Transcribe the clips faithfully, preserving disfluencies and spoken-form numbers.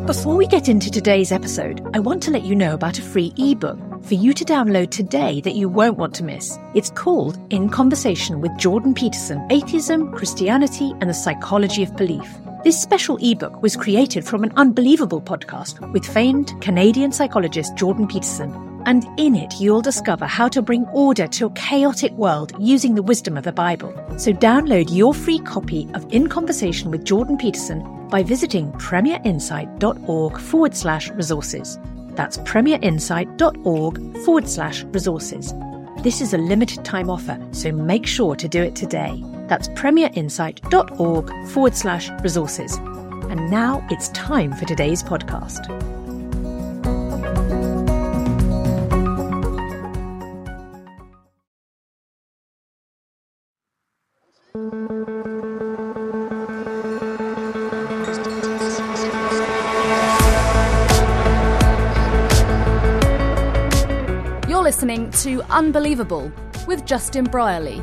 Before we get into today's episode, I want to let you know about a free ebook for you to download today that you won't want to miss. It's called In Conversation with Jordan Peterson, Atheism, Christianity and the Psychology of Belief. This special ebook was created from an unbelievable podcast with famed Canadian psychologist Jordan Peterson. And in it, you'll discover how to bring order to a chaotic world using the wisdom of the Bible. So download your free copy of In Conversation with Jordan Peterson by visiting premierinsight.org forward slash resources. That's premierinsight.org forward slash resources. This is a limited time offer, so make sure to do it today. That's premierinsight.org forward slash resources. And now it's time for today's podcast. You're listening to Unbelievable with Justin Brierley.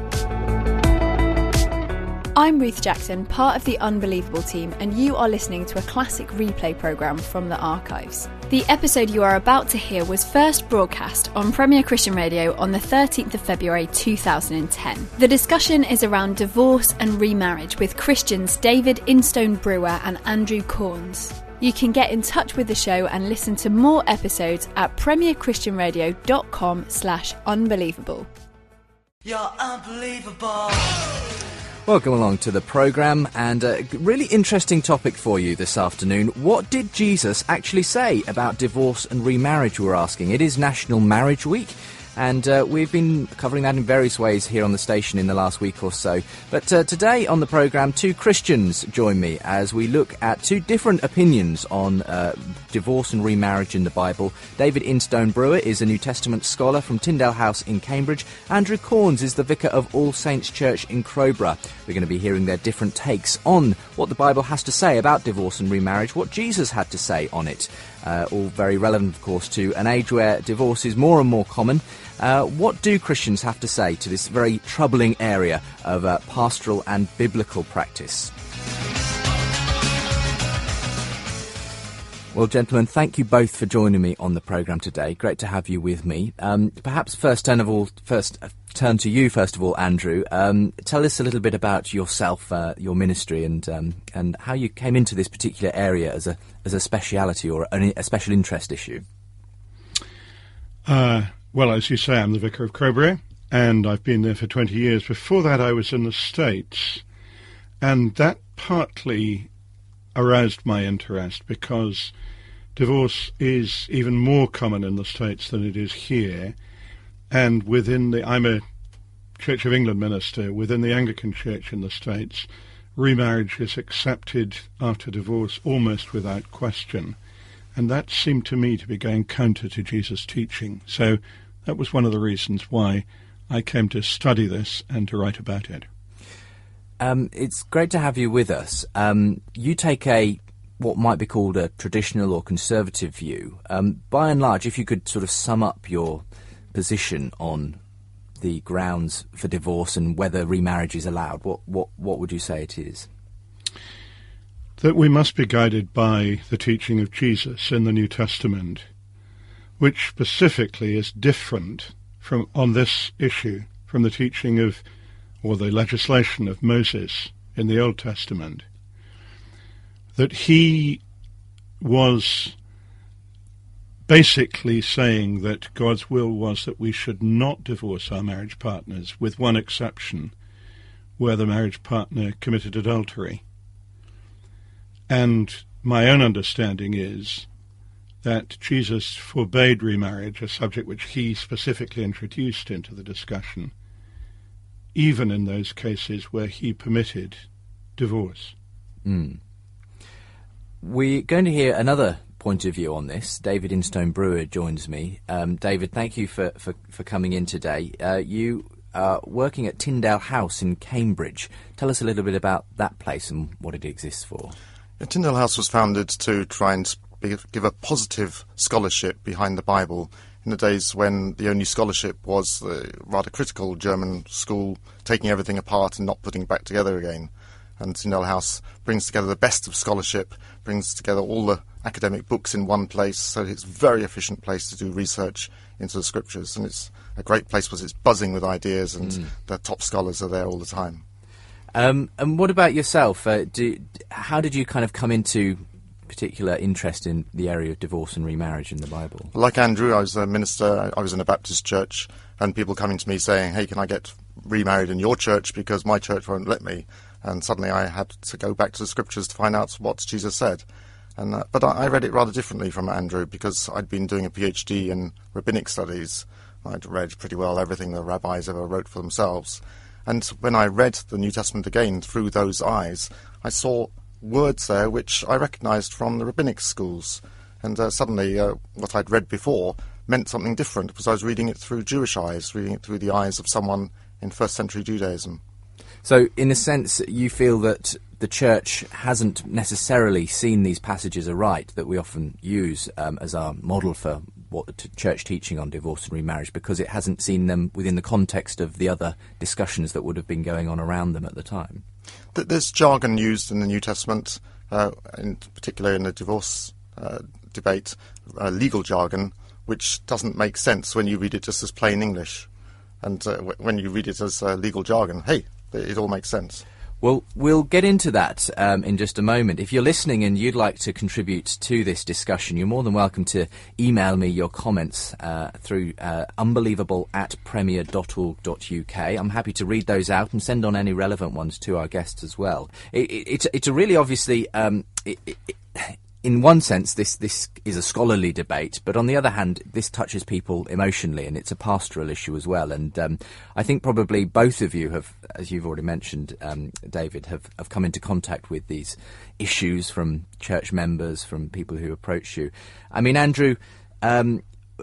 I'm Ruth Jackson, part of the Unbelievable team, and you are listening to a classic replay programme from the archives. The episode you are about to hear was first broadcast on Premier Christian Radio on the thirteenth of February two thousand ten. The discussion is around divorce and remarriage with Christians David Instone Brewer and Andrew Corns. You can get in touch with the show and listen to more episodes at premierchristianradio.com slash unbelievable. You're unbelievable. Welcome along to the programme, and a really interesting topic for you this afternoon. What did Jesus actually say about divorce and remarriage, we're asking? It is National Marriage Week, and uh, we've been covering that in various ways here on the station in the last week or so. But uh, today on the programme, two Christians join me as we look at two different opinions on uh, divorce and remarriage in the Bible. David Instone Brewer is a New Testament scholar from Tyndale House in Cambridge. Andrew Corns is the vicar of All Saints Church in Crowborough. We're going to be hearing their different takes on what the Bible has to say about divorce and remarriage, what Jesus had to say on it. Uh, all very relevant, of course, to an age where divorce is more and more common. Uh, what do Christians have to say to this very troubling area of uh, pastoral and biblical practice? Well, gentlemen, thank you both for joining me on the programme today. Great to have you with me. Um, perhaps first turn of all, first uh, turn to you first of all, Andrew. Um, tell us a little bit about yourself, uh, your ministry, and um, and how you came into this particular area as a as a speciality or a, a special interest issue. Uh, well, as you say, I'm the vicar of Crowborough, and I've been there for twenty years. Before that, I was in the States, and that partly aroused my interest because divorce is even more common in the States than it is here. And within the, I'm a Church of England minister, within the Anglican Church in the States, remarriage is accepted after divorce almost without question. And that seemed to me to be going counter to Jesus' teaching. So that was one of the reasons why I came to study this and to write about it. Um, it's great to have you with us. Um, you take a what might be called a traditional or conservative view. Um, by and large, if you could sort of sum up your position on the grounds for divorce and whether remarriage is allowed, what, what, what would you say it is? That we must be guided by the teaching of Jesus in the New Testament, which specifically is different from on this issue from the teaching of or the legislation of Moses in the Old Testament, that he was basically saying that God's will was that we should not divorce our marriage partners, with one exception, where the marriage partner committed adultery. And my own understanding is that Jesus forbade remarriage, a subject which he specifically introduced into the discussion, even in those cases where he permitted divorce. Mm. We're going to hear another point of view on this. David Instone Brewer joins me. Um, David, thank you for, for, for coming in today. Uh, you are working at Tyndale House in Cambridge. Tell us a little bit about that place and what it exists for. Yeah, Tyndale House was founded to try and give a positive scholarship behind the Bible in the days when the only scholarship was the rather critical German school taking everything apart and not putting it back together again. And Tyndale House brings together the best of scholarship, brings together all the academic books in one place, so it's a very efficient place to do research into the scriptures. And it's a great place because it's buzzing with ideas, and mm. the top scholars are there all the time. Um, and what about yourself? Uh, do, how did you kind of come into particular interest in the area of divorce and remarriage in the Bible? Like Andrew, I was a minister. I was in a Baptist church, and people coming to me saying, hey, can I get remarried in your church because my church won't let me? And suddenly I had to go back to the scriptures to find out what Jesus said. And uh, But I, I read it rather differently from Andrew, because I'd been doing a PhD in rabbinic studies. I'd read pretty well everything the rabbis ever wrote for themselves. And when I read the New Testament again through those eyes, I saw words there which I recognised from the rabbinic schools. And uh, suddenly uh, what I'd read before meant something different, because I was reading it through Jewish eyes, reading it through the eyes of someone in first century Judaism. So, in a sense, you feel that the church hasn't necessarily seen these passages aright that we often use um, as our model for what the t- church teaching on divorce and remarriage, because it hasn't seen them within the context of the other discussions that would have been going on around them at the time. There's jargon used in the New Testament, uh, in particular in the divorce uh, debate, uh, legal jargon, which doesn't make sense when you read it just as plain English. And uh, w- when you read it as uh, legal jargon, hey, it all makes sense. Well, we'll get into that um, in just a moment. If you're listening and you'd like to contribute to this discussion, you're more than welcome to email me your comments uh, through uh, unbelievable at premier dot org dot uk. I'm happy to read those out and send on any relevant ones to our guests as well. It, it, it's, it's a really obviously... Um, it, it, In one sense, this, this is a scholarly debate, but on the other hand, this touches people emotionally, and it's a pastoral issue as well. And um, I think probably both of you have, as you've already mentioned, um, David, have, have come into contact with these issues from church members, from people who approach you. I mean, Andrew, um,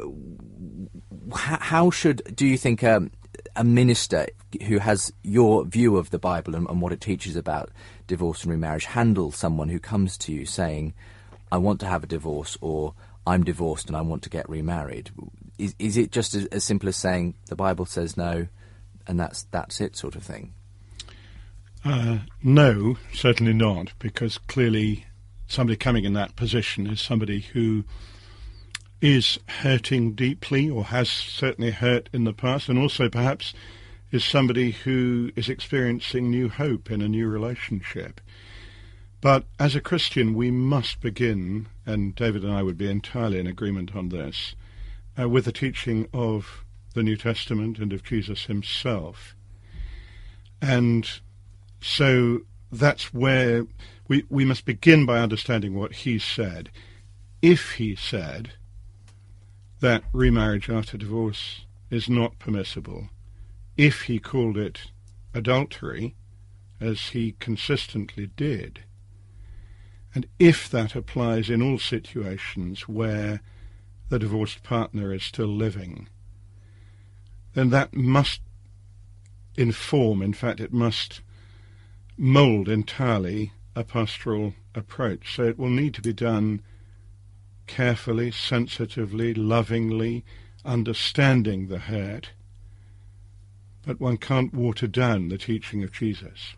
how should, do you think, um, a minister who has your view of the Bible and, and what it teaches about divorce and remarriage handle someone who comes to you saying, I want to have a divorce, or I'm divorced and I want to get remarried? Is, is it just as, as simple as saying the Bible says no and that's that's it sort of thing? Uh, no, certainly not, because clearly somebody coming in that position is somebody who is hurting deeply, or has certainly hurt in the past, and also perhaps is somebody who is experiencing new hope in a new relationship. But as a Christian, we must begin, and David and I would be entirely in agreement on this, uh, with the teaching of the New Testament and of Jesus himself. And so that's where we, we must begin by understanding what he said. If he said that remarriage after divorce is not permissible, if he called it adultery, as he consistently did, and if that applies in all situations where the divorced partner is still living, then that must inform, in fact it must mould entirely a pastoral approach. So it will need to be done carefully, sensitively, lovingly, understanding the hurt, but one can't water down the teaching of Jesus.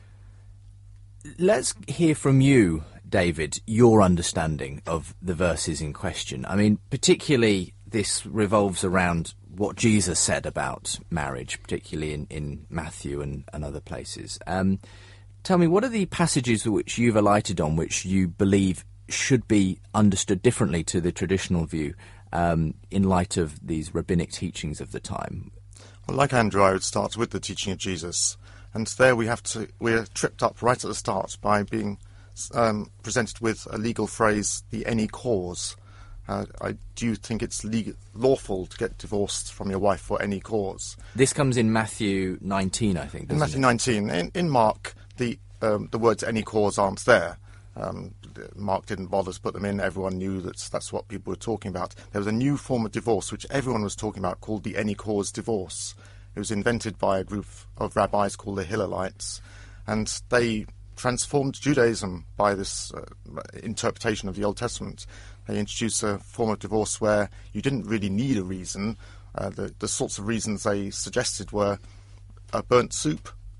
Let's hear from you, David, your understanding of the verses in question. I mean, particularly this revolves around what Jesus said about marriage, particularly in, in Matthew and, and other places. Um, tell me, what are the passages which you've alighted on which you believe should be understood differently to the traditional view um, in light of these rabbinic teachings of the time? Well, like Andrew, I would start with the teaching of Jesus. And there we have to, we're tripped up right at the start by being um, presented with a legal phrase, the any cause. Uh, I do think it's legal, lawful to get divorced from your wife for any cause. This comes in Matthew nineteen, I think, doesn't in Matthew it? nineteen. In, in Mark, the um, the words any cause aren't there. Um, Mark didn't bother to put them in. Everyone knew that that's what people were talking about. There was a new form of divorce which everyone was talking about called the any cause divorce. It was invented by a group of rabbis called the Hillelites, and they transformed Judaism by this uh, interpretation of the Old Testament. They introduced a form of divorce where you didn't really need a reason. Uh, the, the sorts of reasons they suggested were a burnt soup,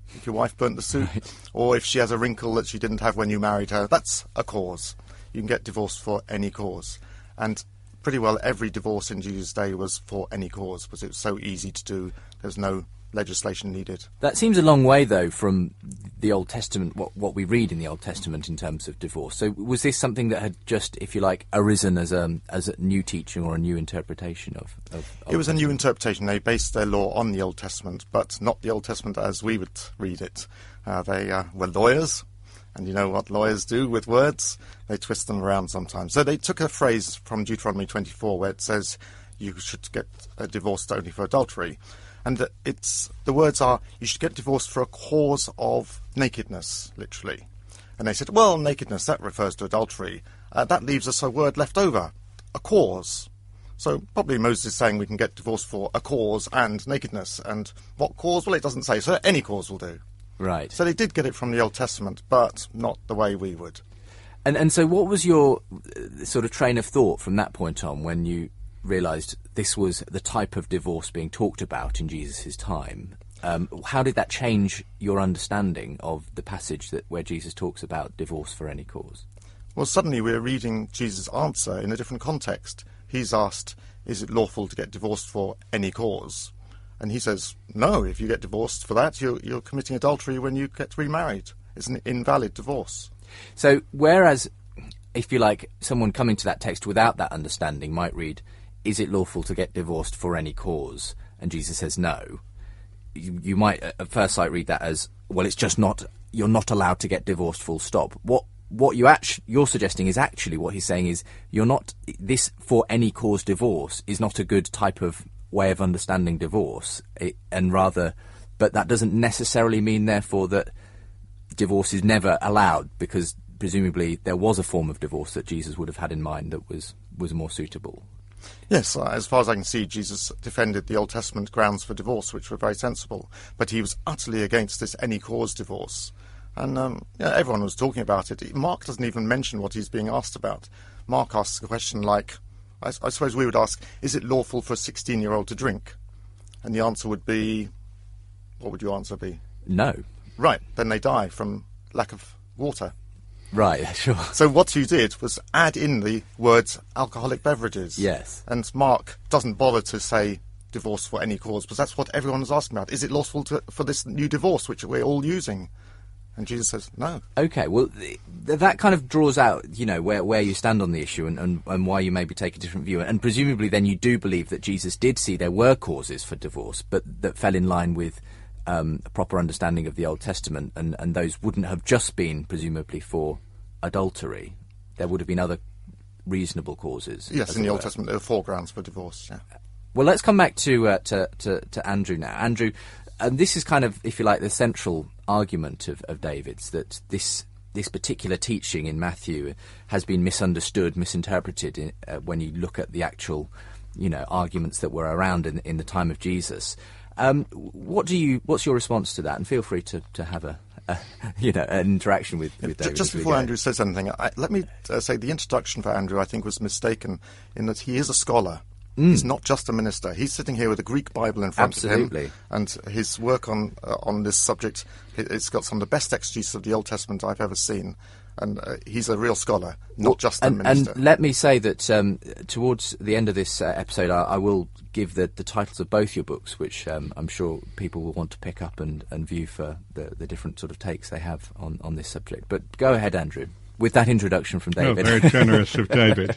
if your wife burnt the soup, right. or if she has a wrinkle that she didn't have when you married her, that's a cause. You can get divorced for any cause. And pretty well every divorce in Jesus' day was for any cause, because it was so easy to do. There's no legislation needed. That seems a long way, though, from the Old Testament, what, what we read in the Old Testament in terms of divorce. So was this something that had just, if you like, arisen as a, as a new teaching or a new interpretation of... of it was a new interpretation. They based their law on the Old Testament, but not the Old Testament as we would read it. Uh, they uh, were lawyers, and you know what lawyers do with words? They twist them around sometimes. So they took a phrase from Deuteronomy twenty-four where it says you should get uh, divorced only for adultery. And it's the words are, you should get divorced for a cause of nakedness, literally. And they said, well, nakedness, that refers to adultery. Uh, that leaves us a word left over, a cause. So probably Moses is saying we can get divorced for a cause and nakedness. And what cause? Well, it doesn't say, so any cause will do. Right. So they did get it from the Old Testament, but not the way we would. And and so what was your uh, sort of train of thought from that point on when you realised this was the type of divorce being talked about in Jesus' time? Um, how did that change your understanding of the passage that where Jesus talks about divorce for any cause? Well, suddenly we're reading Jesus' answer in a different context. He's asked, is it lawful to get divorced for any cause? And he says, no, if you get divorced for that, you're, you're committing adultery when you get remarried. It's an invalid divorce. So whereas, if you like, someone coming to that text without that understanding might read, is it lawful to get divorced for any cause? And Jesus says no. You, you might at first sight read that as, well, it's just not, you're not allowed to get divorced, full stop. What what you actually, you're suggesting is actually what he's saying is, you're not, this for any cause divorce is not a good type of way of understanding divorce, it, and rather, but that doesn't necessarily mean therefore that divorce is never allowed, because presumably there was a form of divorce that Jesus would have had in mind that was, was more suitable. Yes, uh, as far as I can see, Jesus defended the Old Testament grounds for divorce, which were very sensible, but he was utterly against this any cause divorce. And um, yeah, everyone was talking about it. Mark doesn't even mention what he's being asked about. Mark asks a question like, I, I suppose we would ask, is it lawful for a sixteen-year-old to drink? And the answer would be, what would your answer be? No. Right, then they die from lack of water. Right, sure. So what you did was add in the words alcoholic beverages. Yes. And Mark doesn't bother to say divorce for any cause, because that's what everyone is asking about. Is it lawful to, for this new divorce, which we're all using? And Jesus says, no. Okay, well, th- that kind of draws out, you know, where, where you stand on the issue and, and, and why you maybe take a different view. And presumably then you do believe that Jesus did see there were causes for divorce, but that fell in line with um, a proper understanding of the Old Testament, and, and those wouldn't have just been, presumably, for adultery. There would have been other reasonable causes. Yes, in the Old Testament there are four grounds for divorce, yeah. Well, let's come back to, uh, to, to, to Andrew now. Andrew, and this is kind of, if you like, the central argument of, of David's, that this this particular teaching in Matthew has been misunderstood, misinterpreted in, uh, when you look at the actual, you know, arguments that were around in, in the time of Jesus. Um, what do you? What's your response to that? And feel free to, to have a, a you know an interaction with, with David. Just before Andrew says anything, I, let me uh, say the introduction for Andrew, I think, was mistaken in that he is a scholar. Mm. He's not just a minister. He's sitting here with a Greek Bible in front Absolutely. of him, and his work on uh, on this subject, it's got some of the best exegesis of the Old Testament I've ever seen, and uh, he's a real scholar, not well, just a and, minister. And let me say that um, towards the end of this uh, episode, I, I will give the, the titles of both your books, which um, I'm sure people will want to pick up and, and view for the, the different sort of takes they have on, on this subject. But go ahead, Andrew, with that introduction from David. Oh, very generous of David.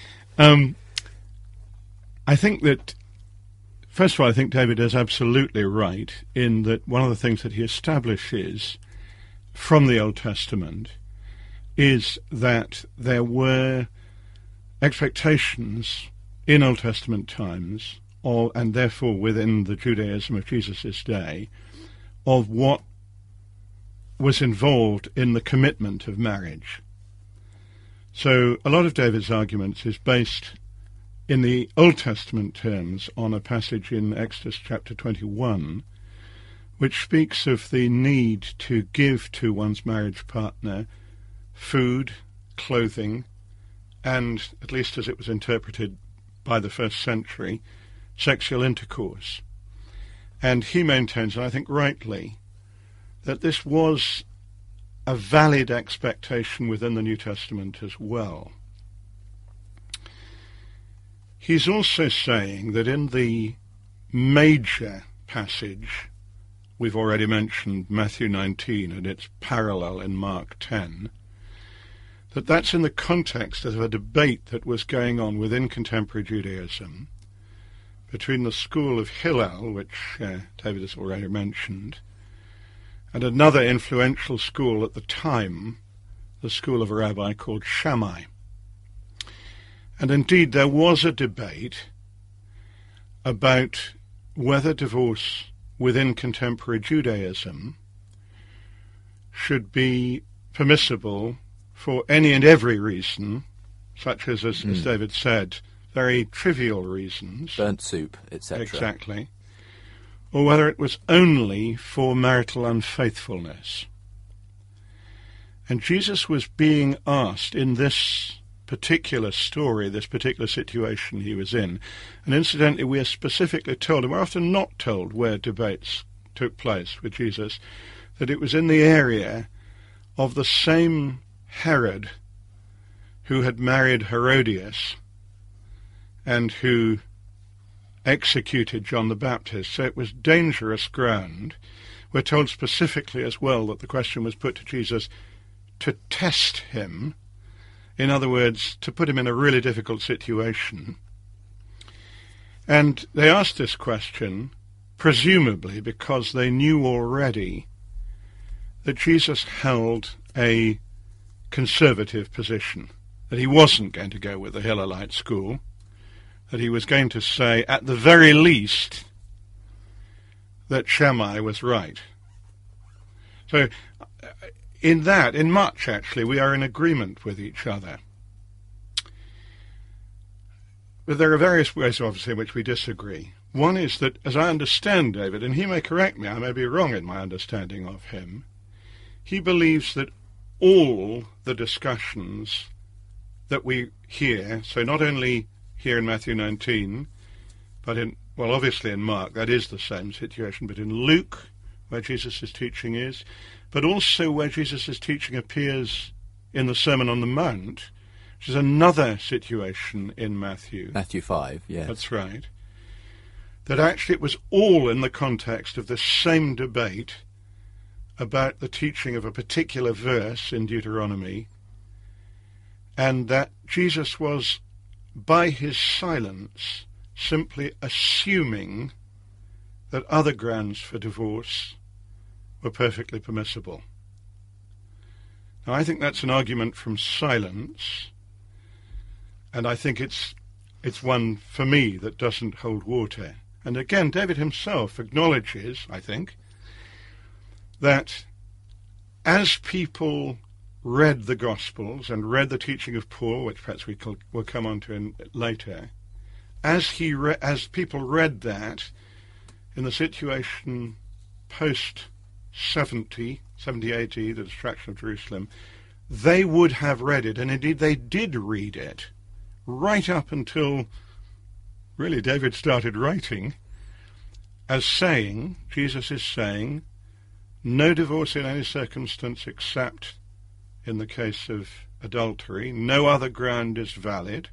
Um, I think that, first of all, I think David is absolutely right in that one of the things that he establishes from the Old Testament is that there were expectations in Old Testament times, or, and therefore within the Judaism of Jesus' day, of what was involved in the commitment of marriage. So a lot of David's arguments is based in the Old Testament terms on a passage in Exodus chapter twenty-one, which speaks of the need to give to one's marriage partner food, clothing, and, at least as it was interpreted by the first century, sexual intercourse. And he maintains, and I think rightly, that this was a valid expectation within the New Testament as well. He's also saying that in the major passage, we've already mentioned Matthew nineteen and its parallel in Mark ten, that that's in the context of a debate that was going on within contemporary Judaism between the school of Hillel, which uh, David has already mentioned, and another influential school at the time, the school of a rabbi called Shammai. And indeed there was a debate about whether divorce within contemporary Judaism should be permissible for any and every reason, such as, as, mm. as David said, very trivial reasons. Burnt soup, et cetera. Exactly. Or whether it was only for marital unfaithfulness. And Jesus was being asked in this particular story, this particular situation he was in, and incidentally we are specifically told, and we're often not told where debates took place with Jesus, that it was in the area of the same Herod who had married Herodias and who executed John the Baptist. So it was dangerous ground. We're told specifically as well that the question was put to Jesus to test him, in other words, to put him in a really difficult situation. And they asked this question, presumably because they knew already that Jesus held a conservative position, that he wasn't going to go with the Hillelite school, that he was going to say, at the very least, that Shammai was right. So, in that, in much actually, we are in agreement with each other. But there are various ways, obviously, in which we disagree. One is that, as I understand David, and he may correct me, I may be wrong in my understanding of him, he believes that all the discussions that we hear, so not only here in Matthew nineteen, but in, well, obviously in Mark, that is the same situation, but in Luke, where Jesus' teaching is, but also where Jesus' teaching appears in the Sermon on the Mount, which is another situation in Matthew. Matthew five, yes. That's right. That actually it was all in the context of the same debate about the teaching of a particular verse in Deuteronomy, and that Jesus was, by his silence, simply assuming that other grounds for divorce were perfectly permissible. Now, I think that's an argument from silence, and I think it's it's one, for me, that doesn't hold water. And again, David himself acknowledges, I think, that as people read the Gospels and read the teaching of Paul, which perhaps we will come on to in, later, as he re- as people read that in the situation post seventy, seventy A D, the destruction of Jerusalem, they would have read it, and indeed they did read it, right up until really David started writing, as saying, Jesus is saying, no divorce in any circumstance except in the case of adultery, no other ground is valid,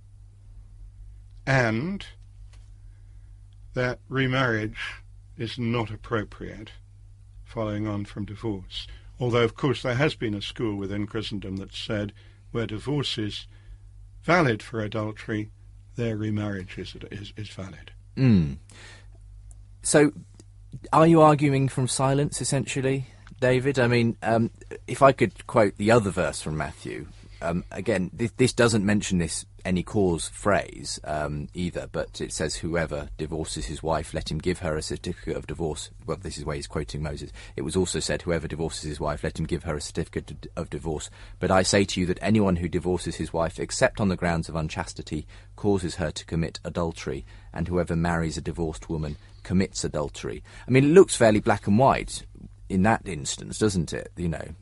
and that remarriage is not appropriate following on from divorce. Although, of course, there has been a school within Christendom that said where divorce is valid for adultery, their remarriage is, is, is valid. Mm. So, are you arguing from silence, essentially, David? I mean, um, if I could quote the other verse from Matthew, um, again, this, this doesn't mention this any cause phrase um, either, but it says whoever divorces his wife, let him give her a certificate of divorce. Well, this is where he's quoting Moses. It was also said, whoever divorces his wife, let him give her a certificate of divorce. But I say to you that anyone who divorces his wife, except on the grounds of unchastity, causes her to commit adultery, and whoever marries a divorced woman commits adultery. I mean, it looks fairly black and white in that instance, doesn't it? You know.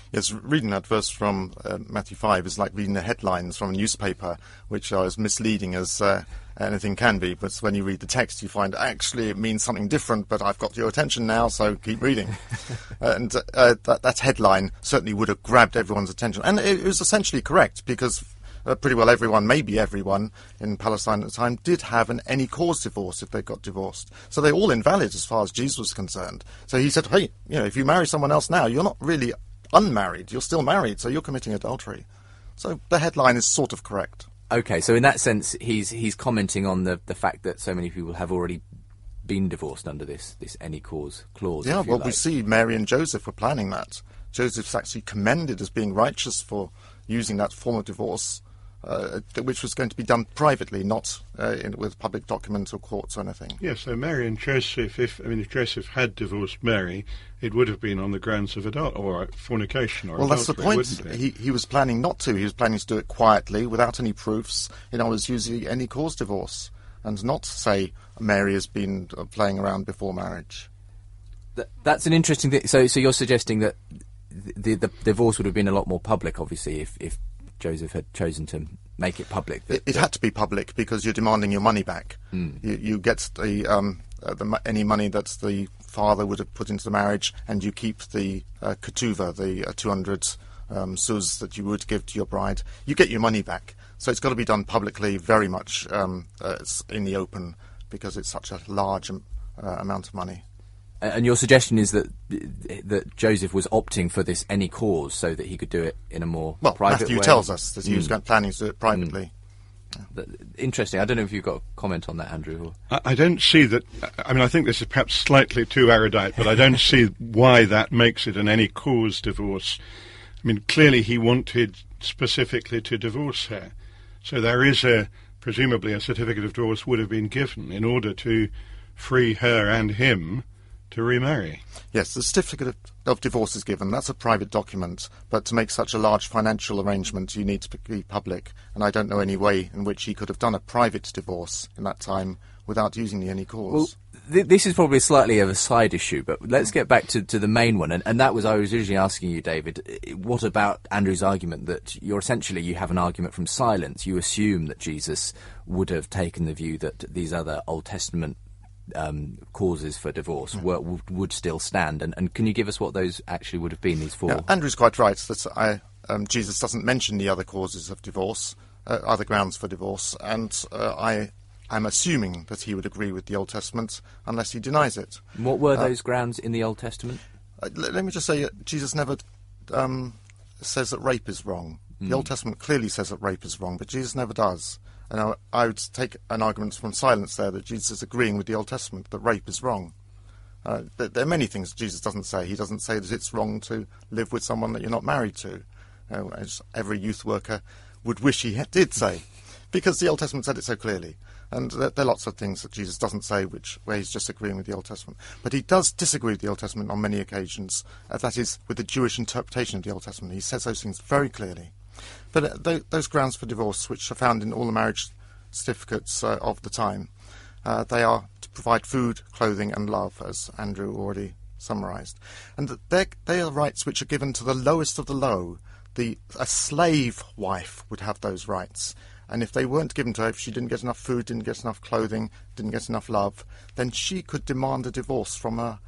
Yes, reading that verse from uh, Matthew five is like reading the headlines from a newspaper, which are as misleading as uh, anything can be. But when you read the text, you find actually it means something different, but I've got your attention now, so keep reading. and uh, that, that headline certainly would have grabbed everyone's attention. And it was essentially correct, because uh, pretty well everyone, maybe everyone in Palestine at the time, did have an any-cause divorce if they got divorced. So they're all invalid as far as Jesus was concerned. So he said, hey, you know, if you marry someone else now, you're not really unmarried, you're still married, so you're committing adultery. So the headline is sort of correct. Okay, so in that sense, he's he's commenting on the, the fact that so many people have already been divorced under this, this any-cause clause. Yeah, well, like. we see Mary and Joseph were planning that. Joseph's actually commended as being righteous for using that form of divorce, uh, which was going to be done privately, not uh, in, with public documents or courts or anything. Yes, so Mary and Joseph, if I mean, if Joseph had divorced Mary, it would have been on the grounds of adult or fornication or well, adultery. Well, that's the point. He, he was planning not to. He was planning to do it quietly, without any proofs. In other words, using any cause divorce, and not say Mary has been uh, playing around before marriage. That, that's an interesting thing. So, so you're suggesting that the, the, the divorce would have been a lot more public, obviously, if, if Joseph had chosen to make it public. That, it, it that had to be public because you're demanding your money back. Mm. You, you get the, um, uh, the any money that the father would have put into the marriage, and you keep the uh, ketuvah, the uh, two hundred um, sous that you would give to your bride. You get your money back. So it's got to be done publicly, very much um, uh, it's in the open, because it's such a large um, uh, amount of money. And your suggestion is that that Joseph was opting for this any cause so that he could do it in a more well, private Matthew way? tells us that he Mm. was going, planning to do it privately. Mm. Interesting. I don't know if you've got a comment on that, Andrew. Or... I, I don't see that. I mean, I think this is perhaps slightly too erudite, but I don't see why that makes it an any cause divorce. I mean, clearly he wanted specifically to divorce her. So there is a, presumably a certificate of divorce would have been given in order to free her and him to remarry. Yes, the certificate of, of divorce is given. That's a private document, but to make such a large financial arrangement, you need to be public, and I don't know any way in which he could have done a private divorce in that time without using the any cause. Well, th- this is probably slightly of a side issue, but let's get back to, to the main one, and, and that was, I was originally asking you, David, what about Andrew's argument that you're essentially, you have an argument from silence. You assume that Jesus would have taken the view that these other Old Testament Um, causes for divorce mm. were, would, would still stand, and, and can you give us what those actually would have been, these four? Yeah, Andrew's quite right that I, um, Jesus doesn't mention the other causes of divorce, uh, other grounds for divorce, and uh, I am assuming that he would agree with the Old Testament unless he denies it. What were uh, those grounds in the Old Testament? Uh, let, let me just say, uh, Jesus never um, says that rape is wrong. Mm. The Old Testament clearly says that rape is wrong, but Jesus never does. And I, I would take an argument from silence there that Jesus is agreeing with the Old Testament that rape is wrong. Uh, there, there are many things Jesus doesn't say. He doesn't say that it's wrong to live with someone that you're not married to, uh, as every youth worker would wish he ha- did say, because the Old Testament said it so clearly. And there, there are lots of things that Jesus doesn't say which where he's just agreeing with the Old Testament. But he does disagree with the Old Testament on many occasions, uh, that is, with the Jewish interpretation of the Old Testament. He says those things very clearly. But uh, th- those grounds for divorce, which are found in all the marriage certificates uh, of the time, uh, they are to provide food, clothing and love, as Andrew already summarised. And they are rights which are given to the lowest of the low. The, a slave wife would have those rights. And if they weren't given to her, if she didn't get enough food, didn't get enough clothing, didn't get enough love, then she could demand a divorce from her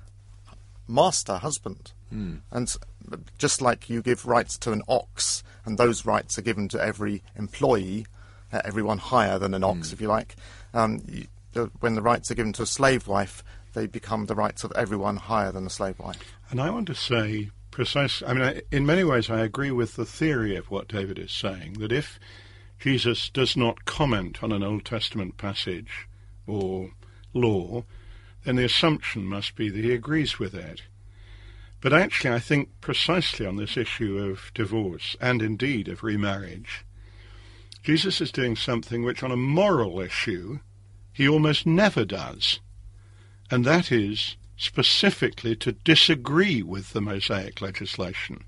master, husband. Mm. And just like you give rights to an ox, and those rights are given to every employee, uh, everyone higher than an ox, mm. if you like, um, you, the, when the rights are given to a slave wife, they become the rights of everyone higher than a slave wife. And I want to say precisely, I mean, I, in many ways I agree with the theory of what David is saying, that if Jesus does not comment on an Old Testament passage or law, then the assumption must be that he agrees with it. But actually, I think precisely on this issue of divorce, and indeed of remarriage, Jesus is doing something which on a moral issue he almost never does, and that is specifically to disagree with the Mosaic legislation.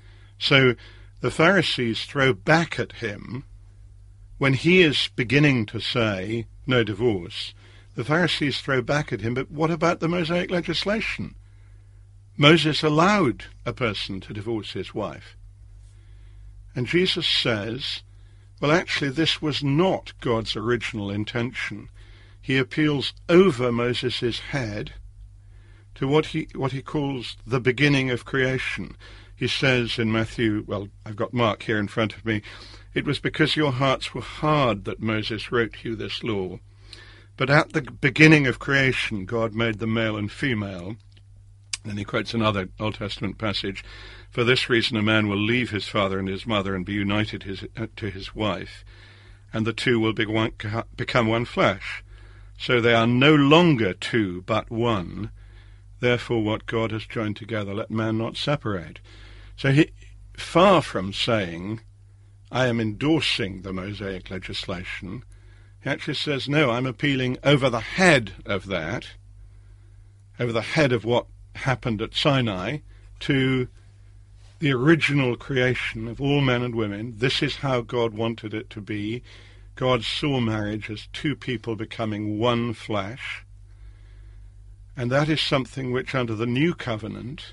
So the Pharisees throw back at him when he is beginning to say no divorce. The Pharisees throw back at him, but what about the Mosaic legislation? Moses allowed a person to divorce his wife. And Jesus says, well, actually, this was not God's original intention. He appeals over Moses' head to what he what he calls the beginning of creation. He says in Matthew, well, I've got Mark here in front of me, it was because your hearts were hard that Moses wrote you this law. But at the beginning of creation, God made them male and female. And he quotes another Old Testament passage, for this reason a man will leave his father and his mother and be united his, uh, to his wife, and the two will be one, become one flesh. So they are no longer two, but one. Therefore what God has joined together, let man not separate. So he, far from saying, I am endorsing the Mosaic legislation, he actually says, no, I'm appealing over the head of that, over the head of what happened at Sinai, to the original creation of all men and women. This is how God wanted it to be. God saw marriage as two people becoming one flesh, and that is something which under the new covenant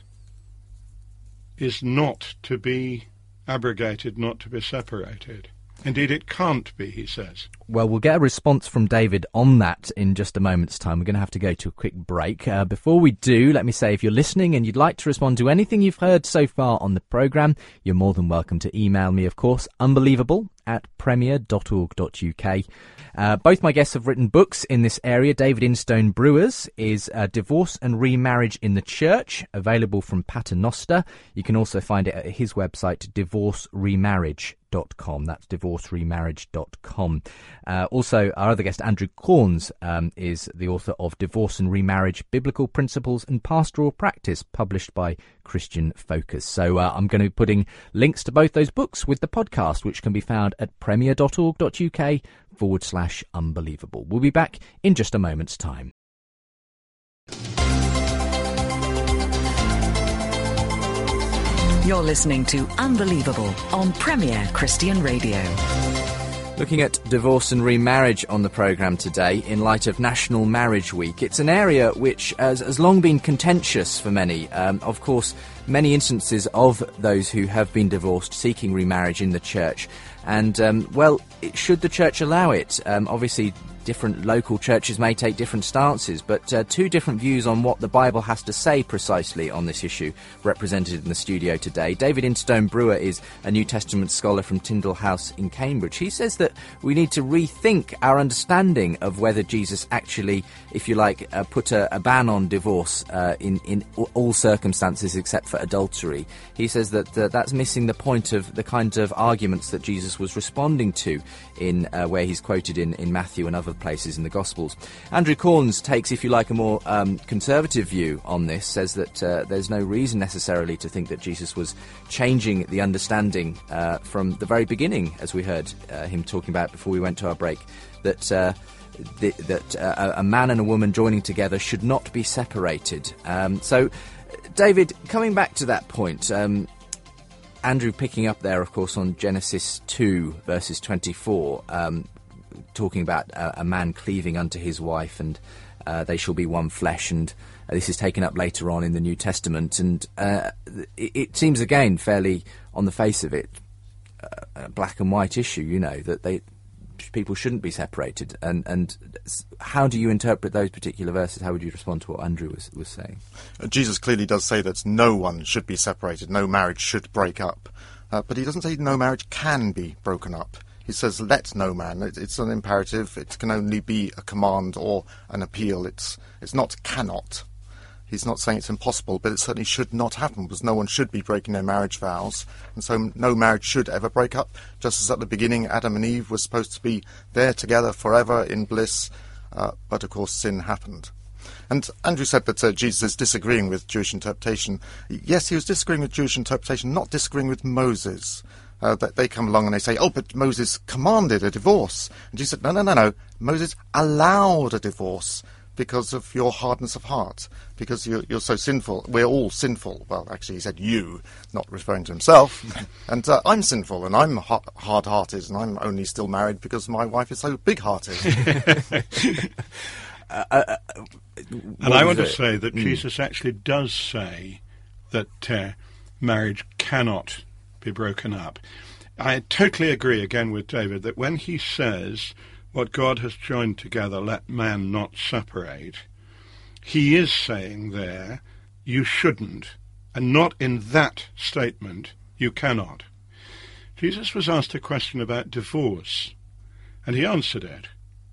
is not to be abrogated, not to be separated. Indeed, it can't be, he says. Well, we'll get a response from David on that in just a moment's time. We're going to have to go to a quick break. Uh, before we do, let me say, if you're listening and you'd like to respond to anything you've heard so far on the programme, you're more than welcome to email me, of course, unbelievable at premier dot org dot U K. Uh, both my guests have written books in this area. David Instone Brewers is uh, Divorce and Remarriage in the Church, available from Paternoster. You can also find it at his website, divorce remarriage dot com. That's divorce remarriage dot com. Uh, also, our other guest, Andrew Corns, um, is the author of Divorce and Remarriage, Biblical Principles and Pastoral Practice, published by Christian Focus. So uh, I'm going to be putting links to both those books with the podcast, which can be found at premier dot org dot U K forward slash unbelievable. We'll be back in just a moment's time. You're listening to Unbelievable on Premier Christian Radio. Looking at divorce and remarriage on the programme today in light of National Marriage Week. It's an area which has, has long been contentious for many. Um, of course, many instances of those who have been divorced seeking remarriage in the church. And, um, well, should the church allow it? Um, obviously, different local churches may take different stances, but uh, two different views on what the Bible has to say precisely on this issue represented in the studio today. David Instone Brewer is a New Testament scholar from Tyndall House in Cambridge. He says that we need to rethink our understanding of whether Jesus actually, if you like, uh, put a, a ban on divorce uh, in, in all circumstances except for adultery. He says that uh, that's missing the point of the kind of arguments that Jesus was responding to in uh, where he's quoted in, in Matthew and other places in the Gospels. Andrew Corns takes, if you like, a more um, conservative view on this, says that uh, there's no reason necessarily to think that Jesus was changing the understanding uh, from the very beginning, as we heard uh, him talking about before we went to our break, that uh, the, that uh, a man and a woman joining together should not be separated. Um, so, David, coming back to that point, um, Andrew picking up there, of course, on Genesis two, verses twenty-four, um, talking about uh, a man cleaving unto his wife, and uh, they shall be one flesh, and uh, this is taken up later on in the New Testament, and uh, it, it seems again fairly, on the face of it, uh, a black and white issue, you know, that they people shouldn't be separated, and and how do you interpret those particular verses? How would you respond to what Andrew was, was saying? Uh, Jesus clearly does say that no one should be separated, no marriage should break up, uh, but he doesn't say no marriage can be broken up. He says, let no man. It, it's an imperative. It can only be a command or an appeal. It's it's not cannot. He's not saying it's impossible, but it certainly should not happen, because no one should be breaking their marriage vows. And so no marriage should ever break up. Just as at the beginning, Adam and Eve were supposed to be there together forever in bliss. Uh, but, of course, sin happened. And Andrew said that uh, Jesus is disagreeing with Jewish interpretation. Yes, he was disagreeing with Jewish interpretation, not disagreeing with Moses. Uh, that they come along and they say, oh, but Moses commanded a divorce. And Jesus said, no, no, no, no. Moses allowed a divorce because of your hardness of heart, because you're, you're so sinful. We're all sinful. Well, actually, he said you, not referring to himself. and uh, I'm sinful, and I'm ha- hard-hearted, and I'm only still married because my wife is so big-hearted. uh, uh, and I want it? to say that mm. Jesus actually does say that uh, marriage cannot be broken up. I totally agree again with David that when he says, what God has joined together, let man not separate, he is saying there, you shouldn't, and not in that statement, you cannot. Jesus was asked a question about divorce, and he answered it.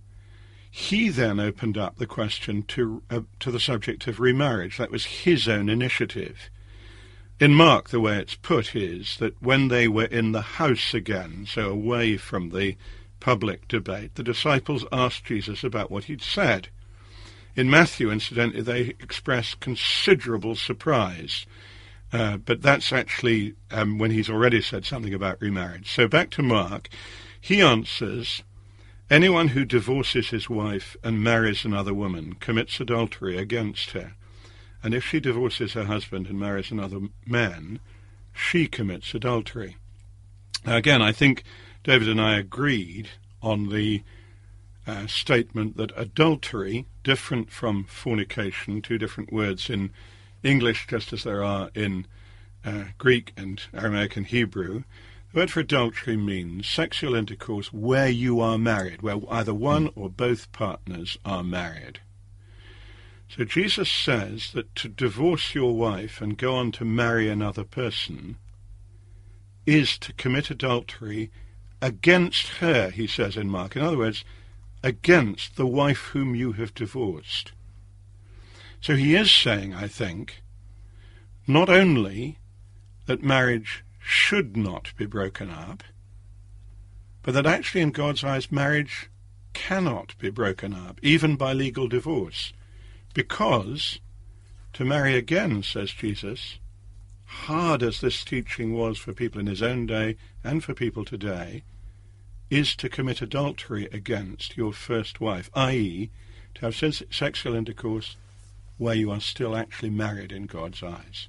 He then opened up the question to uh, to the subject of remarriage. That was his own initiative. In Mark, the way it's put is that when they were in the house again, so away from the public debate, the disciples asked Jesus about what he'd said. In Matthew, incidentally, they express considerable surprise. Uh, but that's actually um, when he's already said something about remarriage. So back to Mark. He answers, anyone who divorces his wife and marries another woman commits adultery against her. And if she divorces her husband and marries another man, she commits adultery. Now, again, I think David and I agreed on the uh, statement that adultery, different from fornication, two different words in English, just as there are in uh, Greek and Aramaic and Hebrew. The word for adultery means sexual intercourse where you are married, where either one or both partners are married. So Jesus says that to divorce your wife and go on to marry another person is to commit adultery against her, he says in Mark. In other words, against the wife whom you have divorced. So he is saying, I think, not only that marriage should not be broken up, but that actually in God's eyes marriage cannot be broken up, even by legal divorce, because to marry again, says Jesus, hard as this teaching was for people in his own day and for people today, is to commit adultery against your first wife, that is, to have sexual intercourse where you are still actually married in God's eyes.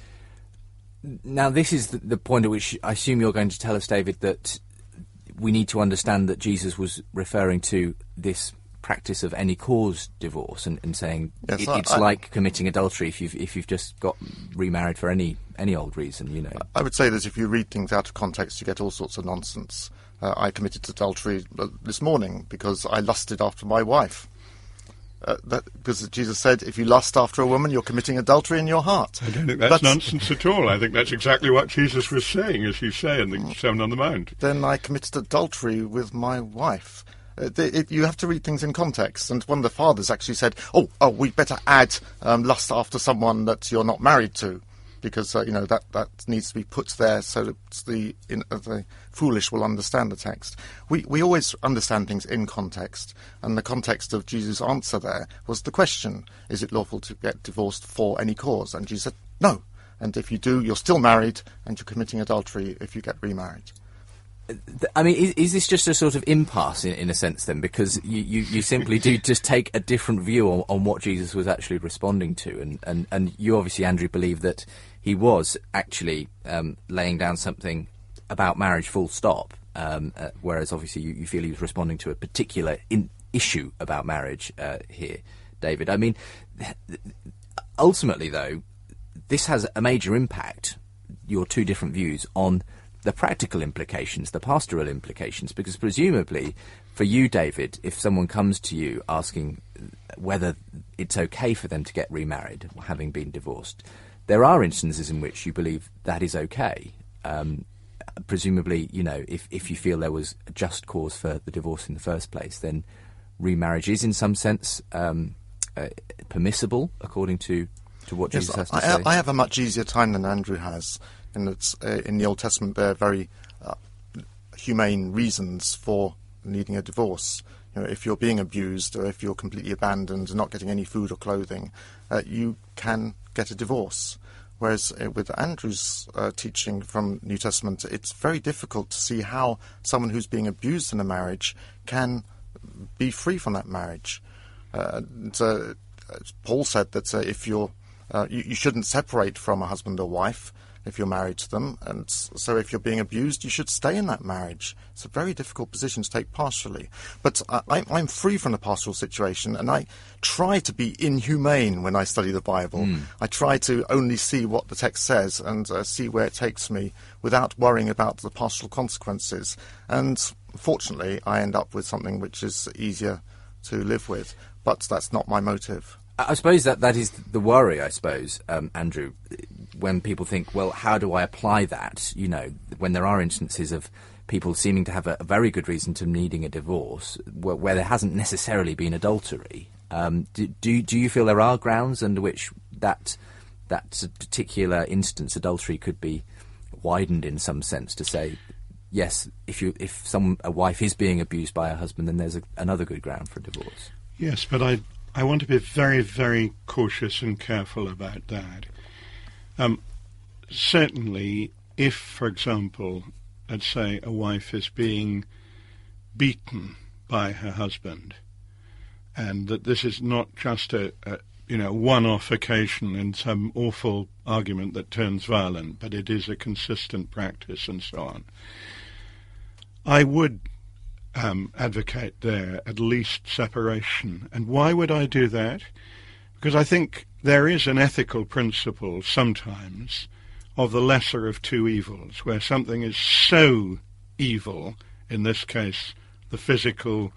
Now, this is the, the point at which I assume you're going to tell us, David, that we need to understand that Jesus was referring to this practice of any cause divorce and, and saying yes, it, I, it's I, like committing adultery if you've if you've just got remarried for any any old reason, you know. I would say that if you read things out of context, you get all sorts of nonsense. Uh, I committed adultery this morning because I lusted after my wife. Uh, that, because Jesus said, if you lust after a woman, you're committing adultery in your heart. I don't think that's, that's nonsense at all. I think that's exactly what Jesus was saying, as you say in the Sermon on the Mount. Then I committed adultery with my wife. Uh, it, it, you have to read things in context. And one of the fathers actually said, oh, oh, we'd better add um, lust after someone that you're not married to. Because, uh, you know, that, that needs to be put there so that the, in, uh, the foolish will understand the text. We we always understand things in context, and the context of Jesus' answer there was the question, is it lawful to get divorced for any cause? And Jesus said, no. And if you do, you're still married, and you're committing adultery if you get remarried. I mean, is, is this just a sort of impasse in, in a sense then? Because you, you, you simply do just take a different view on, on what Jesus was actually responding to. And, and, and you obviously, Andrew, believe that he was actually um, laying down something about marriage full stop, um, uh, whereas obviously you, you feel he was responding to a particular in, issue about marriage uh, here, David. I mean, ultimately, though, this has a major impact, your two different views, on the practical implications, the pastoral implications, because presumably for you, David, if someone comes to you asking whether it's okay for them to get remarried, having been divorced, there are instances in which you believe that is okay. Um, presumably, you know, if, if you feel there was a just cause for the divorce in the first place, then remarriage is in some sense um, uh, permissible according to, to what yes, Jesus has to I, say. I have a much easier time than Andrew has. And it's, uh, in the Old Testament, there are very uh, humane reasons for needing a divorce. You know, if you're being abused or if you're completely abandoned and not getting any food or clothing, uh, you can get a divorce. Whereas uh, with Andrew's uh, teaching from New Testament, it's very difficult to see how someone who's being abused in a marriage can be free from that marriage. Uh, and, uh, Paul said that uh, if you're, uh, you, you shouldn't separate from a husband or wife. if you're married to them. And so if you're being abused, you should stay in that marriage. It's a very difficult position to take pastorally. But I, I'm free from the pastoral situation, and I try to be inhumane when I study the Bible. Mm. I try to only see what the text says and uh, see where it takes me without worrying about the pastoral consequences. And fortunately, I end up with something which is easier to live with. But that's not my motive. I suppose that that is the worry, I suppose, um, Andrew, when people think, well, how do I apply that? You know, when there are instances of people seeming to have a, a very good reason to needing a divorce, where, where there hasn't necessarily been adultery. Um, do, do do you feel there are grounds under which that that particular instance, adultery, could be widened in some sense to say, yes, if you if some a wife is being abused by her husband, then there's a, another good ground for a divorce? Yes, but I. I want to be very, very cautious and careful about that. Um, certainly, if, for example, let's say a wife is being beaten by her husband, and that this is not just a, a you know one-off occasion in some awful argument that turns violent, but it is a consistent practice and so on, I would Um, advocate there at least separation. And why would I do that? Because I think there is an ethical principle sometimes of the lesser of two evils, where something is so evil, in this case the physical,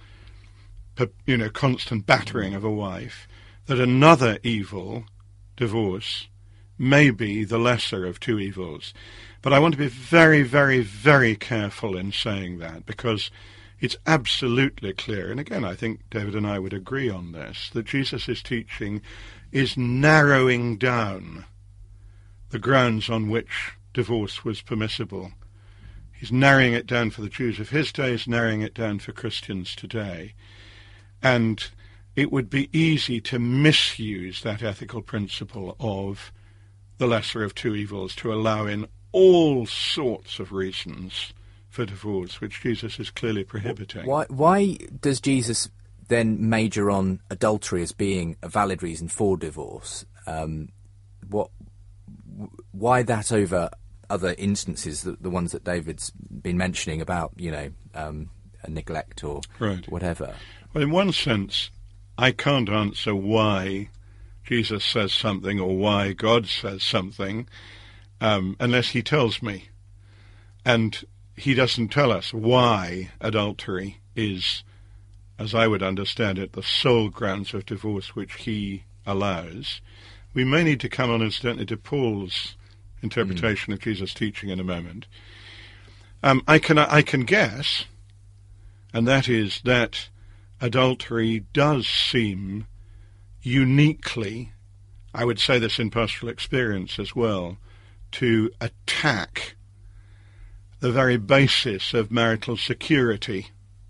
you know, constant battering of a wife, that another evil, divorce, may be the lesser of two evils. But I want to be very, very, very careful in saying that, because it's absolutely clear, and again I think David and I would agree on this, that Jesus' teaching is narrowing down the grounds on which divorce was permissible. He's narrowing it down for the Jews of his day, he's narrowing it down for Christians today. And it would be easy to misuse that ethical principle of the lesser of two evils to allow in all sorts of reasons for divorce, which Jesus is clearly prohibiting. Why, why does Jesus then major on adultery as being a valid reason for divorce? Um, what, why that over other instances, the, the ones that David's been mentioning about, you know, um, a neglect or right. whatever? Well, in one sense, I can't answer why Jesus says something or why God says something um, unless he tells me. And he doesn't tell us why adultery is, as I would understand it, the sole grounds of divorce which he allows. We may need to come on incidentally to Paul's interpretation mm. of Jesus' teaching in a moment. Um, I can I can guess, and that is that adultery does seem uniquely, I would say this in pastoral experience as well, to attack the very basis of marital security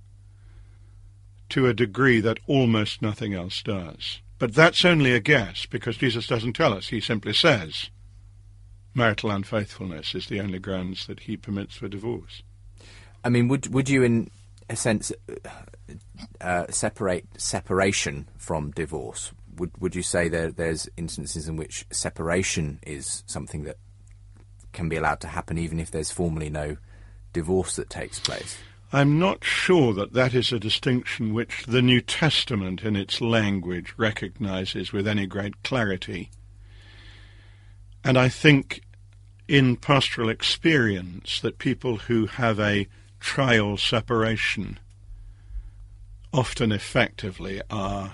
to a degree that almost nothing else does. But that's only a guess, because Jesus doesn't tell us. He simply says marital unfaithfulness is the only grounds that he permits for divorce. I mean, would would you, in a sense, uh, separate separation from divorce? Would would you say there there's instances in which separation is something that can be allowed to happen even if there's formally no divorce that takes place? I'm not sure that that is a distinction which the New Testament in its language recognizes with any great clarity. And I think in pastoral experience that people who have a trial separation often effectively are...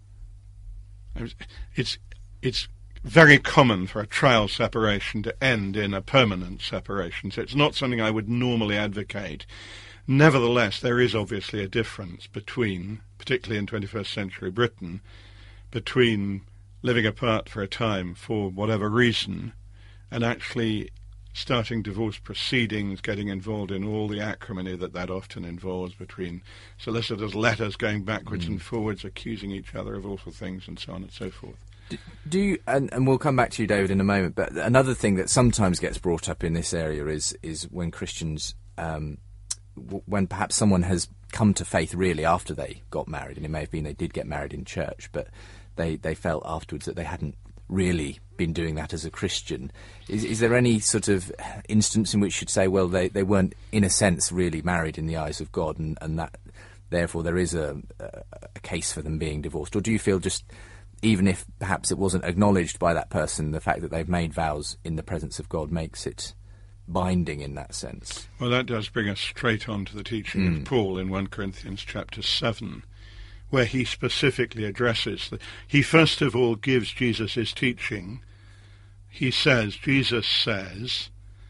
It's, it's very common for a trial separation to end in a permanent separation, so it's not something I would normally advocate. Nevertheless, there is obviously a difference between, particularly in twenty-first century Britain, between living apart for a time for whatever reason and actually starting divorce proceedings, getting involved in all the acrimony that that often involves between solicitors' letters going backwards mm. and forwards, accusing each other of awful things and so on and so forth. Do you, and, and we'll come back to you, David, in a moment, but another thing that sometimes gets brought up in this area is is when Christians, um, w- when perhaps someone has come to faith really after they got married, and it may have been they did get married in church, but they, they felt afterwards that they hadn't really been doing that as a Christian. Is, is there any sort of instance in which you'd say, well, they, they weren't, in a sense, really married in the eyes of God, and, and that therefore there is a, a, a case for them being divorced? Or do you feel just, even if perhaps it wasn't acknowledged by that person, the fact that they've made vows in the presence of God makes it binding in that sense? Well, that does bring us straight on to the teaching mm. of Paul in First Corinthians chapter seven, where he specifically addresses the, he first of all gives Jesus his teaching. He says, Jesus says,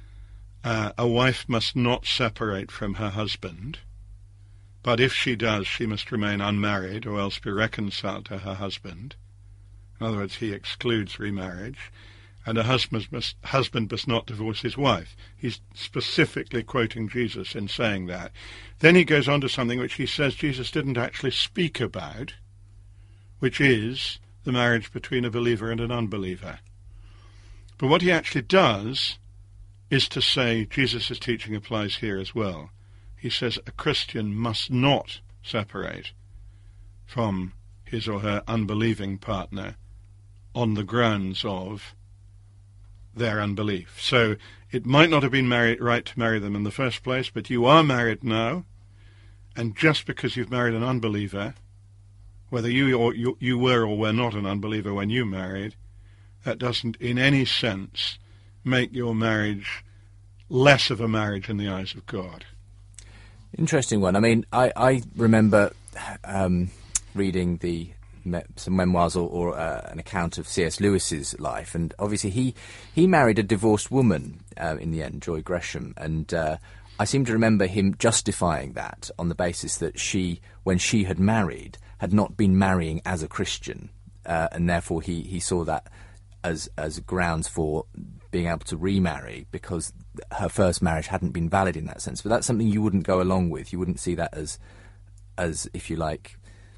uh, a wife must not separate from her husband, but if she does, she must remain unmarried or else be reconciled to her husband. In other words, he excludes remarriage. And a husband must, husband must not divorce his wife. He's specifically quoting Jesus in saying that. Then he goes on to something which he says Jesus didn't actually speak about, which is the marriage between a believer and an unbeliever. But what he actually does is to say Jesus' teaching applies here as well. He says a Christian must not separate from his or her unbelieving partner on the grounds of their unbelief. So it might not have been married, right to marry them in the first place, but you are married now, and just because you've married an unbeliever, whether you or you, you were or were not an unbeliever when you married, that doesn't in any sense make your marriage less of a marriage in the eyes of God. Interesting one. I mean, I, I remember um, reading the Me- some memoirs or, or uh, an account of C S Lewis's life, and obviously he he married a divorced woman uh, in the end, Joy Gresham, and uh, I seem to remember him justifying that on the basis that she, when she had married, had not been marrying as a Christian, uh, and therefore he, he saw that as as grounds for being able to remarry because her first marriage hadn't been valid in that sense. But that's something you wouldn't go along with. You wouldn't see that as as if you like.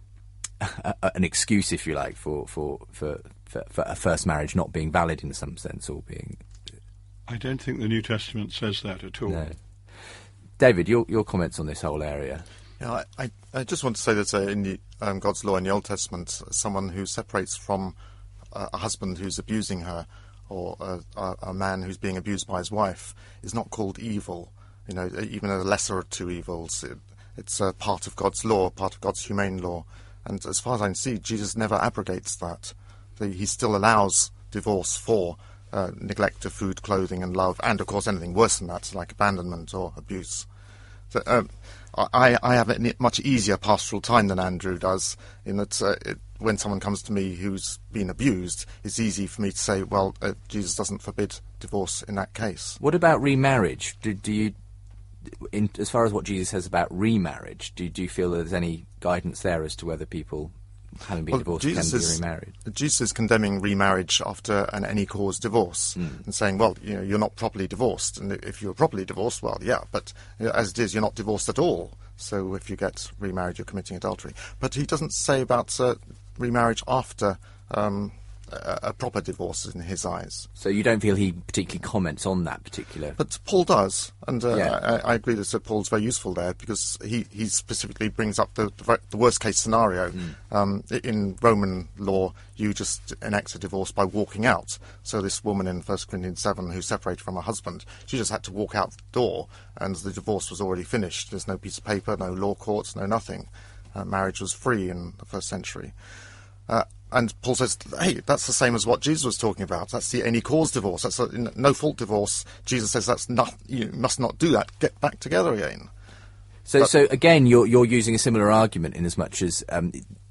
A, a, an excuse, if you like, for, for, for, for, for a first marriage not being valid in some sense or being... I don't think the New Testament says that at all. No. David, your your comments on this whole area? Yeah, I, I, I just want to say that uh, in the, um, God's law in the Old Testament, someone who separates from uh, a husband who's abusing her or a, a, a man who's being abused by his wife is not called evil. You know, even a lesser of two evils. It, it's a part of God's law, part of God's humane law. And as far as I can see, Jesus never abrogates that. He still allows divorce for uh, neglect of food, clothing and love, and of course anything worse than that, like abandonment or abuse. So, um, I, I have a much easier pastoral time than Andrew does, in that uh, it, when someone comes to me who's been abused, it's easy for me to say, well, uh, Jesus doesn't forbid divorce in that case. What about remarriage? Do, do you... In, as far as what Jesus says about remarriage, do, do you feel that there's any guidance there as to whether people, having been well, divorced, Jesus can be is, remarried? Jesus is condemning remarriage after an any-cause divorce mm. and saying, well, you know, you're not properly divorced. And if you're properly divorced, well, yeah, but you know, as it is, you're not divorced at all. So if you get remarried, you're committing adultery. But he doesn't say about uh, remarriage after... Um, a proper divorce in his eyes. So you don't feel he particularly comments on that particular... But Paul does, and uh, yeah. I, I agree that Paul's very useful there, because he, he specifically brings up the, the worst-case scenario. Mm. Um, in Roman law, you just enact a divorce by walking out. So this woman in First Corinthians seven who separated from her husband, she just had to walk out the door, and the divorce was already finished. There's no piece of paper, no law courts, no nothing. Uh, marriage was free in the first century. Uh, And Paul says, hey, that's the same as what Jesus was talking about. That's the any-cause divorce. That's a no-fault divorce. Jesus says that's not, you must not do that. Get back together again. So, but, so again, you're you're using a similar argument in as much as um,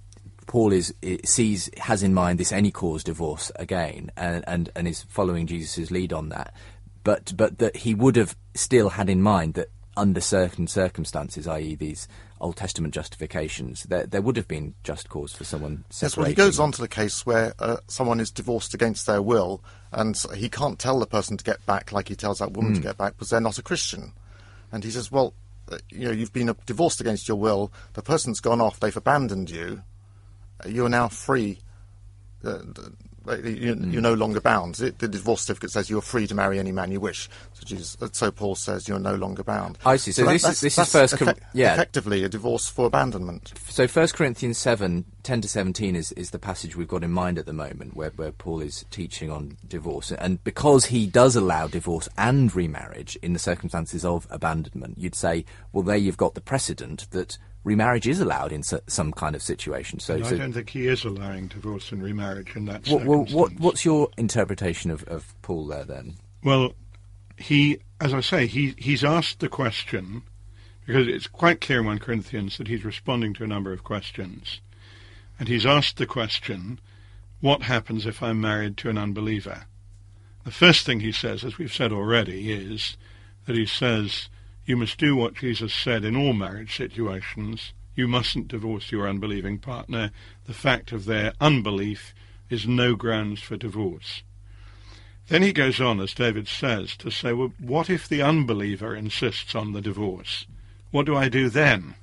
Paul is sees has in mind this any-cause divorce again, and, and and is following Jesus' lead on that. But but that he would have still had in mind that under certain circumstances, that is, these Old Testament justifications, there, there would have been just cause for someone separating. Yes, well, he goes on to the case where uh, someone is divorced against their will, and he can't tell the person to get back like he tells that woman mm. to get back because they're not a Christian. And he says, well, uh, you know, you've been uh, divorced against your will, the person's gone off, they've abandoned you, you're now free. Uh, You, mm. You're no longer bound. It, the divorce certificate says you're free to marry any man you wish. So, Jesus, so Paul says you're no longer bound. I see. So, so this, that, is, this is first, effe- yeah, effectively a divorce for abandonment. So First Corinthians seven, ten to seventeen is, is the passage we've got in mind at the moment, where, where Paul is teaching on divorce, and because he does allow divorce and remarriage in the circumstances of abandonment, you'd say, well, there you've got the precedent that remarriage is allowed in some kind of situation. So, no, so I don't think he is allowing divorce and remarriage in that what, circumstance. Well, what, what's your interpretation of, of Paul there, then? Well, he, as I say, he he's asked the question, because it's quite clear in First Corinthians that he's responding to a number of questions. And he's asked the question, what happens if I'm married to an unbeliever? The first thing he says, as we've said already, is that he says, you must do what Jesus said in all marriage situations. You mustn't divorce your unbelieving partner. The fact of their unbelief is no grounds for divorce. Then he goes on, as David says, to say, well, what if the unbeliever insists on the divorce? What do I do then?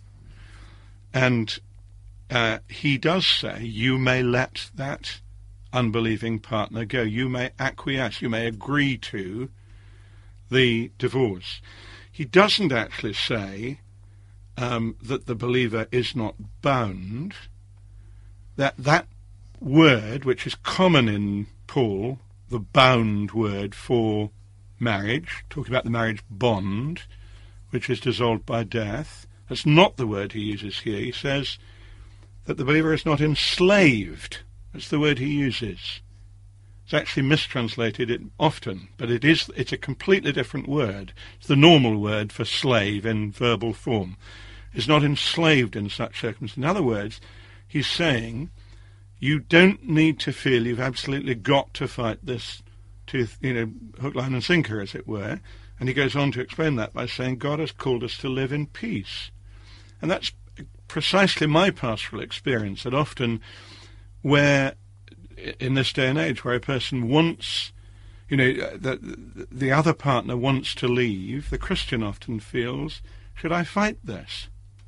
And uh, he does say, you may let that unbelieving partner go. You may acquiesce, you may agree to the divorce. He doesn't actually say um, that the believer is not bound. That that word, which is common in Paul, the bound word for marriage, talking about the marriage bond, which is dissolved by death, that's not the word he uses here. He says that the believer is not enslaved. That's the word he uses. It's actually mistranslated it often, but it is, it's a completely different word. It's the normal word for slave in verbal form. It's not enslaved in such circumstances. In other words, he's saying you don't need to feel you've absolutely got to fight this tooth, you know, hook, line and sinker, as it were. And he goes on to explain that by saying God has called us to live in peace. And that's precisely my pastoral experience, that often where in this day and age, where a person wants, you know, the, the other partner wants to leave, the Christian often feels, should I fight this?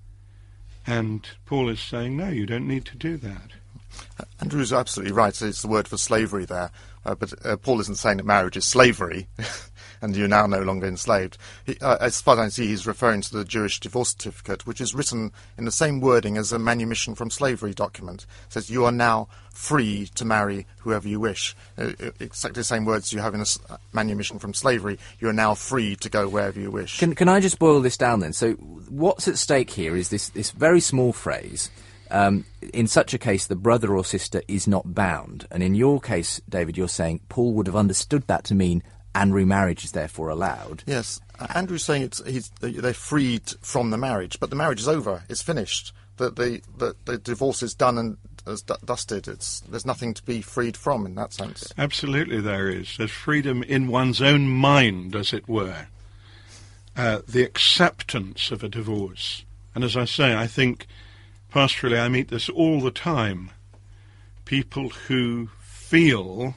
And Paul is saying, no, you don't need to do that. Andrew's absolutely right. It's the word for slavery there. Uh, but uh, Paul isn't saying that marriage is slavery and you're now no longer enslaved. He, uh, as far as I see, he's referring to the Jewish divorce certificate, which is written in the same wording as a manumission from slavery document. It says you are now free to marry whoever you wish. Uh, exactly the same words you have in a uh, manumission from slavery. You are now free to go wherever you wish. Can, can I just boil this down then? So what's at stake here is this, this very small phrase. Um, in such a case, the brother or sister is not bound. And in your case, David, you're saying Paul would have understood that to mean and remarriage is therefore allowed. Yes. Andrew's saying it's, he's, they're freed from the marriage, but the marriage is over. It's finished. The, the, the, the divorce is done and is d- dusted. It's, there's nothing to be freed from in that sense. Absolutely there is. There's freedom in one's own mind, as it were. Uh, the acceptance of a divorce. And as I say, I think pastorally, I meet this all the time. People who feel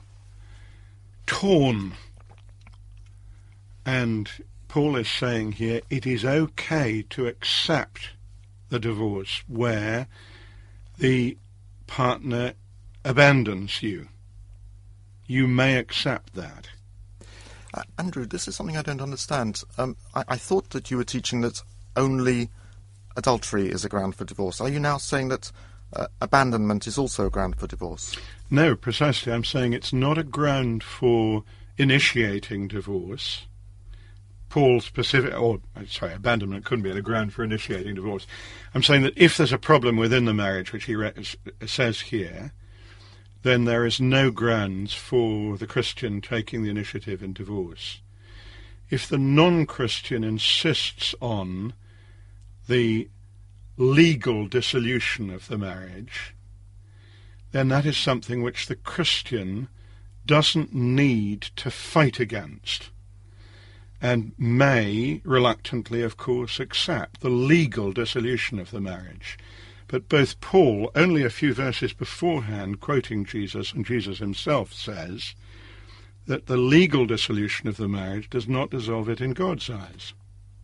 torn. And Paul is saying here, it is okay to accept the divorce where the partner abandons you. You may accept that. Uh, Andrew, this is something I don't understand. Um, I, I thought that you were teaching that only adultery is a ground for divorce. Are you now saying that uh, abandonment is also a ground for divorce? No, precisely. I'm saying it's not a ground for initiating divorce. Paul specific, or sorry, abandonment couldn't be a ground for initiating divorce. I'm saying that if there's a problem within the marriage, which he re- says here, then there is no grounds for the Christian taking the initiative in divorce. If the non-Christian insists on the legal dissolution of the marriage, then that is something which the Christian doesn't need to fight against and may, reluctantly, of course, accept the legal dissolution of the marriage. But both Paul, only a few verses beforehand, quoting Jesus, and Jesus himself says that the legal dissolution of the marriage does not dissolve it in God's eyes.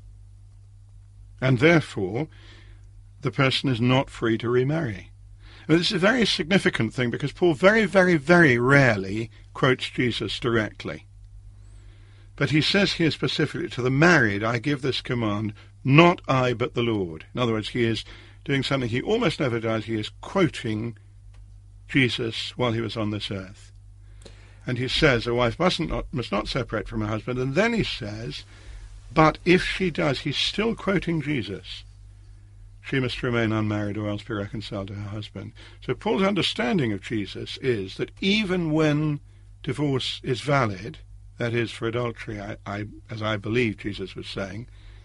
And therefore, the person is not free to remarry. Well, this is a very significant thing because Paul very, very, very rarely quotes Jesus directly. But he says here specifically, to the married I give this command, not I but the Lord. In other words, he is doing something he almost never does. He is quoting Jesus while he was on this earth. And he says a wife must not, must not separate from her husband. And then he says, but if she does, he's still quoting Jesus, she must remain unmarried or else be reconciled to her husband. So Paul's understanding of Jesus is that even when divorce is valid, that is for adultery, I, I, as I believe Jesus was saying,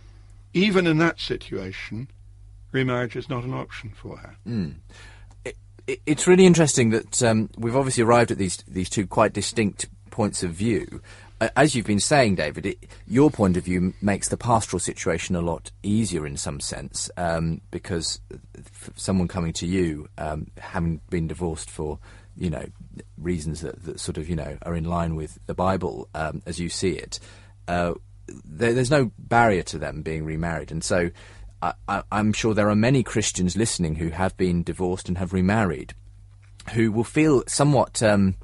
even in that situation, remarriage is not an option for her. Mm. It, it, it's really interesting that um, we've obviously arrived at these these two quite distinct points of view. Uh, as you've been saying, David, it, your point of view makes the pastoral situation a lot easier in some sense, um, because f- someone coming to you, um, having been divorced for, you know, reasons that, that sort of, you know, are in line with the Bible, um, as you see it, uh, there, there's no barrier to them being remarried. And so I, I, I'm sure there are many Christians listening who have been divorced and have remarried, who will feel somewhat... Um,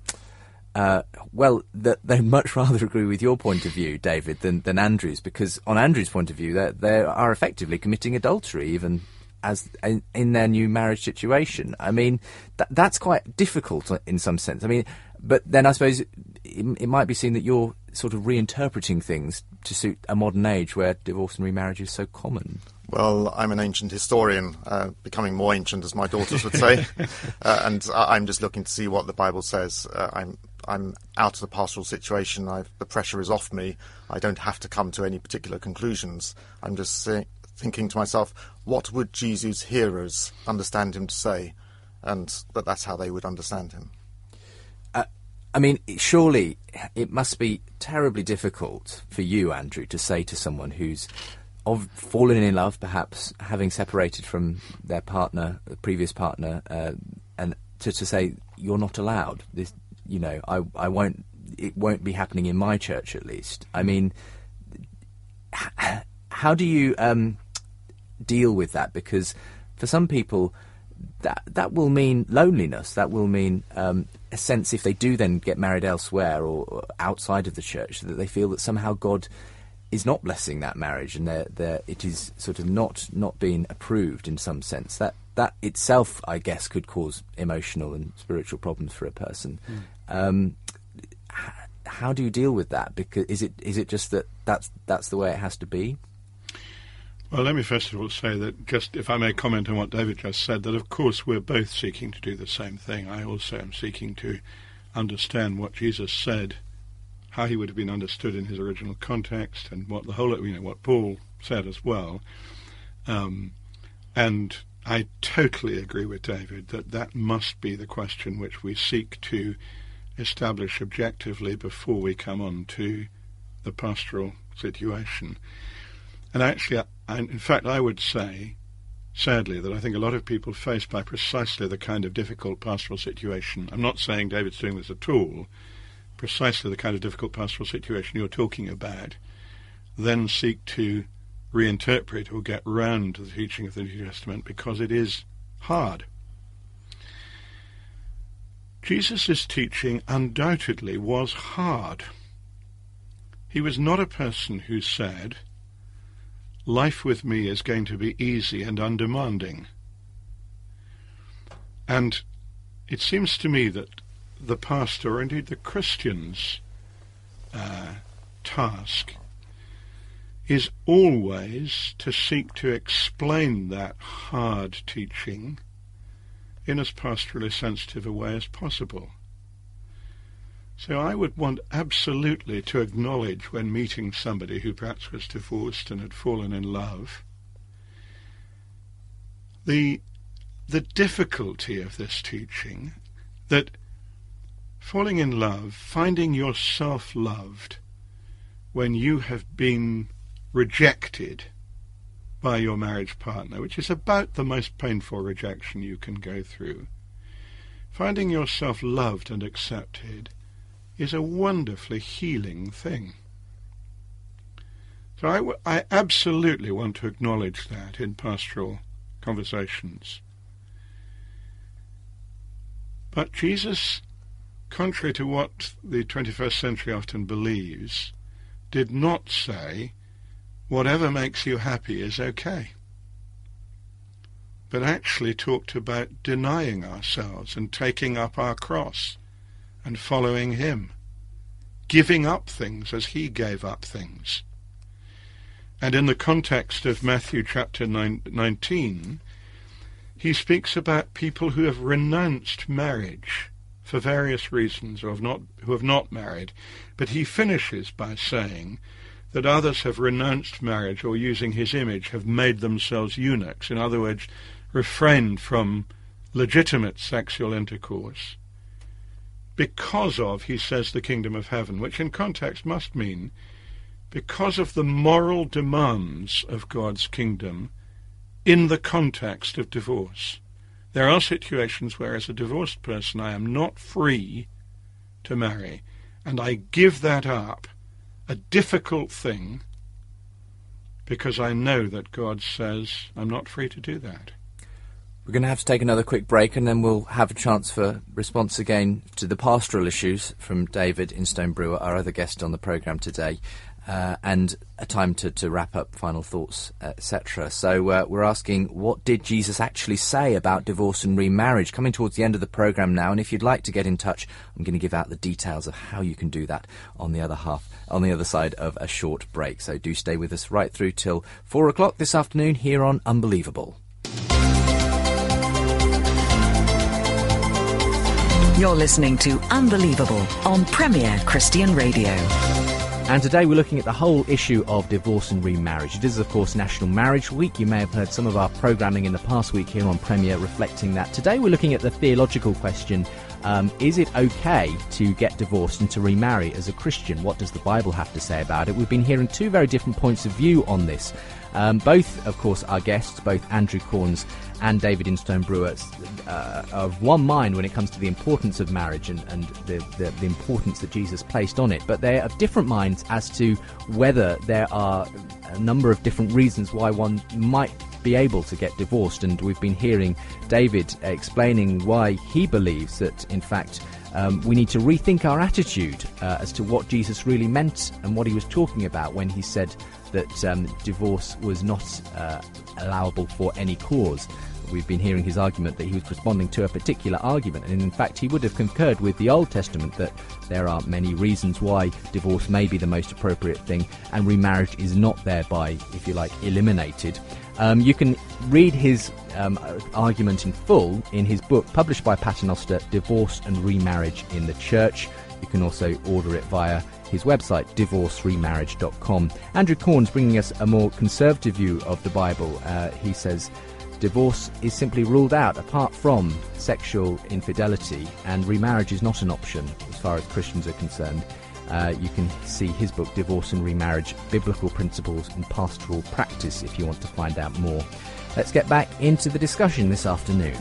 Uh, well, that they much rather agree with your point of view, David, than, than Andrew's, because on Andrew's point of view, they are effectively committing adultery, even as in, in their new marriage situation. I mean, th- that's quite difficult in some sense. I mean, but then I suppose it, it might be seen that you're sort of reinterpreting things to suit a modern age where divorce and remarriage is so common. Well, I'm an ancient historian, uh, becoming more ancient, as my daughters would say, uh, and I- I'm just looking to see what the Bible says. Uh, I'm I'm out of the pastoral situation. I've, the pressure is off me. I don't have to come to any particular conclusions. I'm just say, thinking to myself, what would Jesus' hearers understand him to say? And that that's how they would understand him. Uh, I mean, surely it must be terribly difficult for you, Andrew, to say to someone who's of fallen in love, perhaps having separated from their partner, the previous partner, uh, and to, to say, you're not allowed. This, you know, I, I won't, it won't be happening in my church at least. I mean, h- how do you um, deal with that? Because for some people, that that will mean loneliness. That will mean um, a sense, if they do then get married elsewhere or, or outside of the church, that they feel that somehow God is not blessing that marriage and they're, they're, it is sort of not not being approved in some sense. That that itself, I guess, could cause emotional and spiritual problems for a person. Mm. Um, h- how do you deal with that? Because is it is it just that that's that's the way it has to be? Well, let me first of all say that, just if I may comment on what David just said, that of course we're both seeking to do the same thing. I also am seeking to understand what Jesus said, how he would have been understood in his original context, and what the whole, you know, what Paul said as well. Um, and I totally agree with David that that must be the question which we seek to establish objectively before we come on to the pastoral situation. And actually, I, in fact, I would say, sadly, that I think a lot of people faced by precisely the kind of difficult pastoral situation, I'm not saying David's doing this at all, precisely the kind of difficult pastoral situation you're talking about, then seek to reinterpret or get round to the teaching of the New Testament because it is hard. Jesus' teaching undoubtedly was hard. He was not a person who said, life with me is going to be easy and undemanding. And it seems to me that the pastor, or indeed the Christian's uh, task, is always to seek to explain that hard teaching in as pastorally sensitive a way as possible. So I would want absolutely to acknowledge when meeting somebody who perhaps was divorced and had fallen in love, the the difficulty of this teaching, that falling in love, finding yourself loved when you have been rejected by your marriage partner, which is about the most painful rejection you can go through, finding yourself loved and accepted is a wonderfully healing thing. So I, w- I absolutely want to acknowledge that in pastoral conversations. But Jesus, contrary to what the twenty-first century often believes, did not say, whatever makes you happy is okay, but actually talked about denying ourselves and taking up our cross and following him, giving up things as he gave up things. And in the context of Matthew chapter nineteen, he speaks about people who have renounced marriage for various reasons, or have not, who have not married. But he finishes by saying that others have renounced marriage, or using his image, have made themselves eunuchs. In other words, refrained from legitimate sexual intercourse because of, he says, the kingdom of heaven, which in context must mean because of the moral demands of God's kingdom in the context of divorce. There are situations where, as a divorced person, I am not free to marry, and I give that up, a difficult thing, because I know that God says I'm not free to do that. We're going to have to take another quick break, and then we'll have a chance for response again to the pastoral issues from David Instone Brewer, our other guest on the programme today, uh, and a time to, to wrap up, final thoughts, et cetera. So uh, we're asking, what did Jesus actually say about divorce and remarriage? Coming towards the end of the programme now, and if you'd like to get in touch, I'm going to give out the details of how you can do that on the other half, on the other side of a short break. So do stay with us right through till four o'clock this afternoon here on Unbelievable. You're listening to Unbelievable on Premier Christian Radio. And today we're looking at the whole issue of divorce and remarriage. It is, of course, National Marriage Week. You may have heard some of our programming in the past week here on Premier reflecting that. Today we're looking at the theological question, um, is it okay to get divorced and to remarry as a Christian? What does the Bible have to say about it? We've been hearing two very different points of view on this. Um, both, of course, our guests, both Andrew Corns and David Instone Brewer, uh, are of one mind when it comes to the importance of marriage and, and the, the, the importance that Jesus placed on it. But they're of different minds as to whether there are a number of different reasons why one might be able to get divorced. And we've been hearing David explaining why he believes that, in fact, Um, we need to rethink our attitude uh, as to what Jesus really meant and what he was talking about when he said that um, divorce was not uh, allowable for any cause. We've been hearing his argument that he was responding to a particular argument, and in fact he would have concurred with the Old Testament that there are many reasons why divorce may be the most appropriate thing and remarriage is not thereby, if you like, eliminated. Um, you can read his um, argument in full in his book published by Paternoster, Divorce and Remarriage in the Church. You can also order it via his website, divorce remarriage dot com. Andrew Corns bringing us a more conservative view of the Bible. Uh, he says divorce is simply ruled out apart from sexual infidelity, and remarriage is not an option as far as Christians are concerned. Uh, you can see his book, Divorce and Remarriage, Biblical Principles and Pastoral Practice, if you want to find out more. Let's get back into the discussion this afternoon.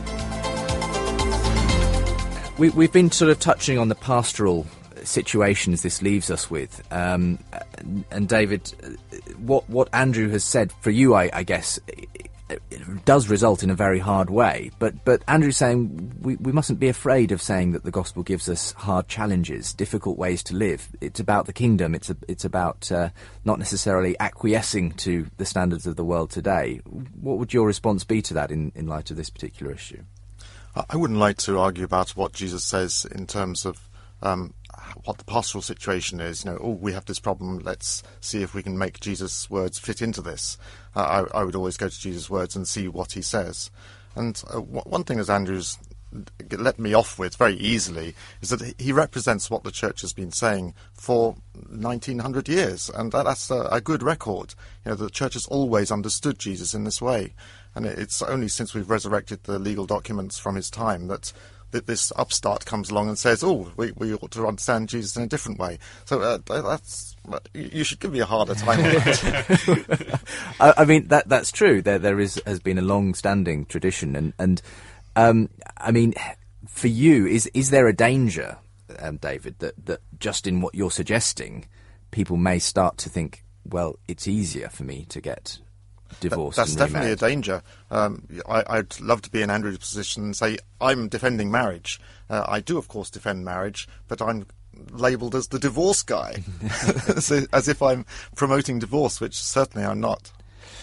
We, we've been sort of touching on the pastoral situations this leaves us with. Um, and David, what what Andrew has said, for you, I, I guess, it, it does result in a very hard way. But but Andrew's saying we, we mustn't be afraid of saying that the gospel gives us hard challenges, difficult ways to live. It's about the kingdom. It's a, it's about uh, not necessarily acquiescing to the standards of the world today. What would your response be to that in, in light of this particular issue? I wouldn't like to argue about what Jesus says in terms of um, what the pastoral situation is. You know, oh, we have this problem, let's see if we can make Jesus' words fit into this. Uh, I, I would always go to Jesus' words and see what he says. And uh, w- one thing, as Andrew's let me off with very easily, is that he represents what the church has been saying for nineteen hundred years, and that, that's a, a good record. You know, the church has always understood Jesus in this way, and it's only since we've resurrected the legal documents from his time that that this upstart comes along and says, oh, we, we ought to understand Jesus in a different way. So uh, that's you should give me a harder time on that. I, I mean, that that's true. There there is has been a long-standing tradition, and and um, I mean, for you, is is there a danger, um, David, that that just in what you're suggesting, people may start to think, well, it's easier for me to get divorce. That, that's and definitely remarriage. a danger. Um, I, I'd love to be in Andrew's position and say, I'm defending marriage. Uh, I do, of course, defend marriage, but I'm labelled as the divorce guy, so, as if I'm promoting divorce, which certainly I'm not.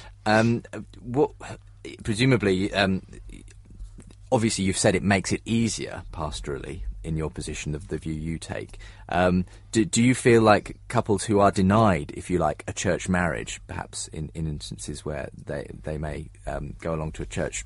Um, what, presumably, um, obviously you've said it makes it easier pastorally in your position of the view you take. Um, do, do you feel like couples who are denied, if you like, a church marriage, perhaps in, in instances where they, they may um, go along to a church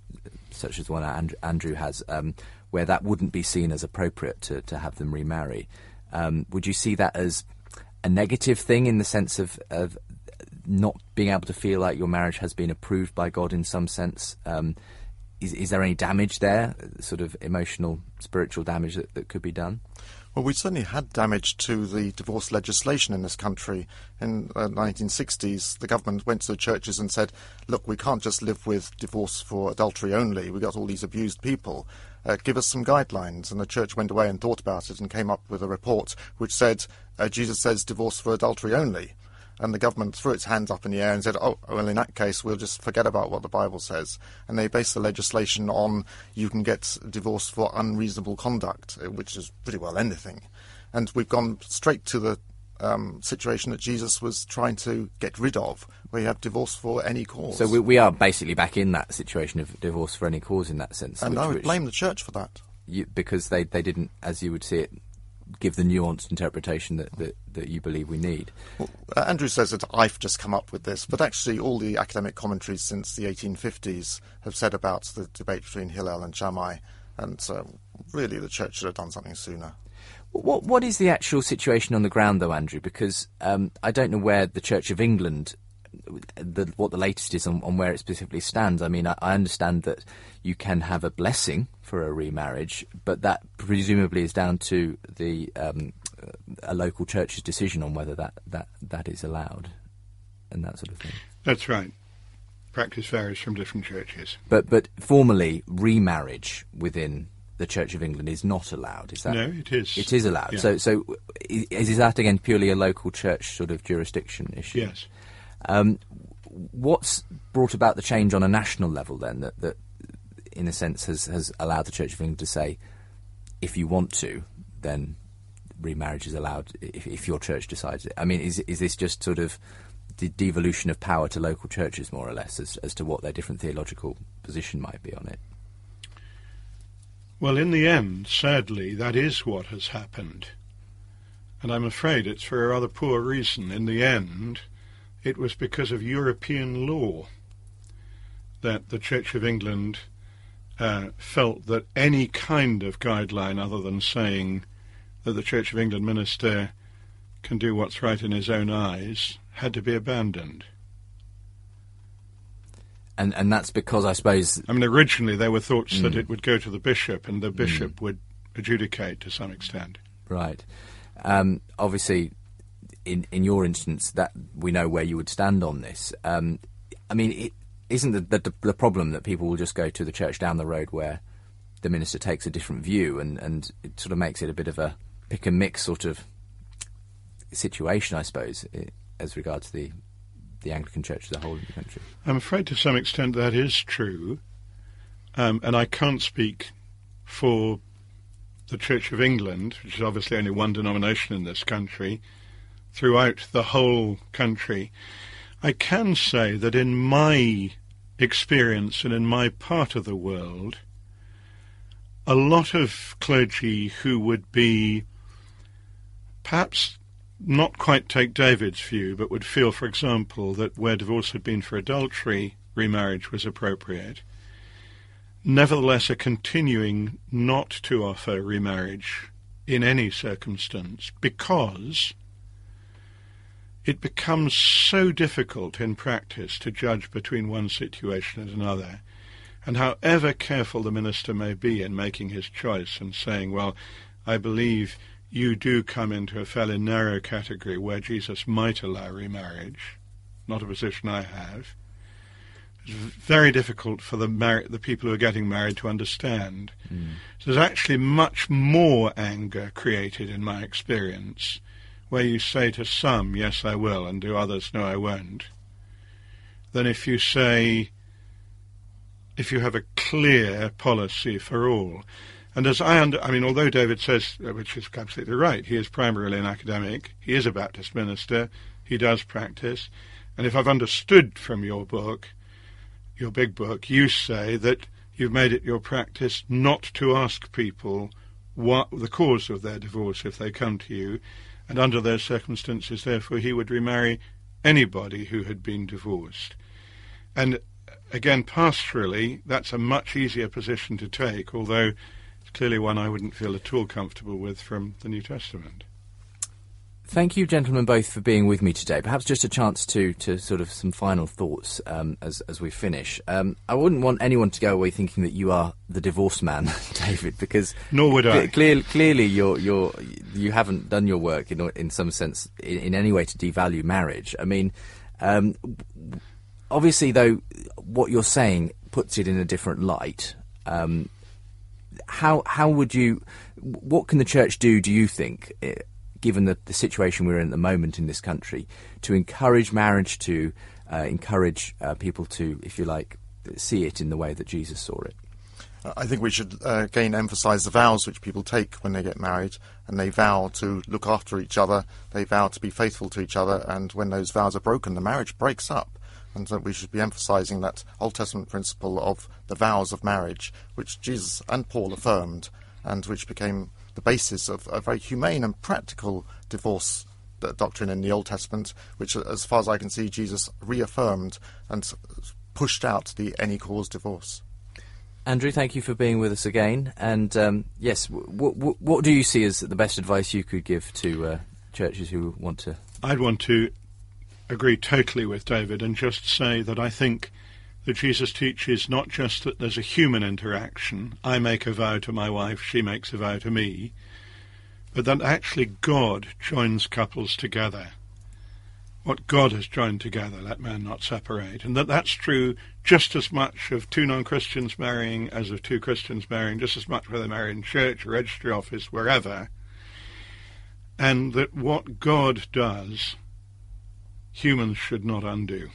such as the one Andrew, Andrew has, um, where that wouldn't be seen as appropriate to, to have them remarry, um, would you see that as a negative thing in the sense of, of not being able to feel like your marriage has been approved by God in some sense? Um, is, is there any damage there, sort of emotional, spiritual damage that, that could be done? Well, we certainly had damage to the divorce legislation in this country. In the uh, nineteen sixties, the government went to the churches and said, look, we can't just live with divorce for adultery only. We've got all these abused people. Uh, give us some guidelines. And the church went away and thought about it and came up with a report which said, uh, Jesus says divorce for adultery only. And the government threw its hands up in the air and said, oh, well, in that case, we'll just forget about what the Bible says. And they based the legislation on you can get divorced for unreasonable conduct, which is pretty well anything. And we've gone straight to the um, situation that Jesus was trying to get rid of, where you have divorce for any cause. So we, we are basically back in that situation of divorce for any cause in that sense. And which, I would which blame the church for that. You, because they, they didn't, as you would see it, give the nuanced interpretation that, that, that you believe we need. Well, uh, Andrew says that I've just come up with this, but actually all the academic commentaries since the eighteen fifties have said about the debate between Hillel and Shammai, and so really the church should have done something sooner. What What is the actual situation on the ground, though, Andrew? Because um, I don't know where the Church of England, the, what the latest is on, on where it specifically stands. I mean, I, I understand that you can have a blessing for a remarriage, but that presumably is down to the um, a local church's decision on whether that, that, that is allowed and that sort of thing. That's right. Practice varies from different churches. But but formally, remarriage within the Church of England is not allowed. Is that? No, it is. It is allowed. Yeah. So so is, is that again purely a local church sort of jurisdiction issue? Yes. Um, what's brought about the change on a national level then that, that in a sense has, has allowed the Church of England to say, if you want to, then remarriage is allowed if, if your church decides it? I mean, is is this just sort of the devolution of power to local churches, more or less, as, as to what their different theological position might be on it? Well, in the end, sadly, that is what has happened. And I'm afraid it's for a rather poor reason. In the end, it was because of European law that the Church of England uh, felt that any kind of guideline other than saying that the Church of England minister can do what's right in his own eyes had to be abandoned. And and that's because, I suppose... I mean, originally there were thoughts Mm. that it would go to the bishop, and the bishop would adjudicate to some extent. Right. Um, obviously, in in your instance, that we know where you would stand on this. Um, I mean, it, isn't the, the the problem that people will just go to the church down the road where the minister takes a different view, and, and it sort of makes it a bit of a pick and mix sort of situation, I suppose, i as regards the the Anglican Church as a whole in the country? I'm afraid to some extent that is true, um, and I can't speak for the Church of England, which is obviously only one denomination in this country, throughout the whole country. I can say that in my experience and in my part of the world, a lot of clergy who would be perhaps not quite take David's view, but would feel, for example, that where divorce had been for adultery, remarriage was appropriate, nevertheless are continuing not to offer remarriage in any circumstance, because it becomes so difficult in practice to judge between one situation and another. And however careful the minister may be in making his choice and saying, well, I believe you do come into a fairly narrow category where Jesus might allow remarriage, not a position I have, it's very difficult for the, mar- the people who are getting married to understand. Mm. So there's actually much more anger created in my experience, where you say to some, yes, I will, and to others, no, I won't, than if you say, if you have a clear policy for all. And as I under, I mean, although David says, which is absolutely right, he is primarily an academic, he is a Baptist minister, he does practice, and if I've understood from your book, your big book, you say that you've made it your practice not to ask people what the cause of their divorce if they come to you, and under those circumstances, therefore, he would remarry anybody who had been divorced. And again, pastorally, that's a much easier position to take, although it's clearly one I wouldn't feel at all comfortable with from the New Testament. Thank you, gentlemen, both for being with me today. Perhaps just a chance to, to sort of some final thoughts um, as as we finish. Um, I wouldn't want anyone to go away thinking that you are the divorced man, David, because nor would I. Clearly, clearly, you're you're you haven't done your work in in some sense in, in any way to devalue marriage. I mean, um, obviously, though, what you're saying puts it in a different light. Um, how how would you? What can the church do? Do you think? It, given the, the situation we're in at the moment in this country, to encourage marriage, to uh, encourage uh, people to, if you like, see it in the way that Jesus saw it? I think we should uh, again emphasise the vows which people take when they get married, and they vow to look after each other, they vow to be faithful to each other, and when those vows are broken, the marriage breaks up. And so we should be emphasising that Old Testament principle of the vows of marriage, which Jesus and Paul affirmed, and which became the basis of a very humane and practical divorce doctrine in the Old Testament, which, as far as I can see, Jesus reaffirmed and pushed out the any cause divorce. Andrew, thank you for being with us again. And um, yes, w- w- what do you see as the best advice you could give to uh, churches who want to... I'd want to agree totally with David and just say that I think that Jesus teaches not just that there's a human interaction, I make a vow to my wife, she makes a vow to me, but that actually God joins couples together. What God has joined together, let man not separate. And that that's true just as much of two non-Christians marrying as of two Christians marrying, just as much whether they marry in church, registry office, wherever. And that what God does, humans should not undo.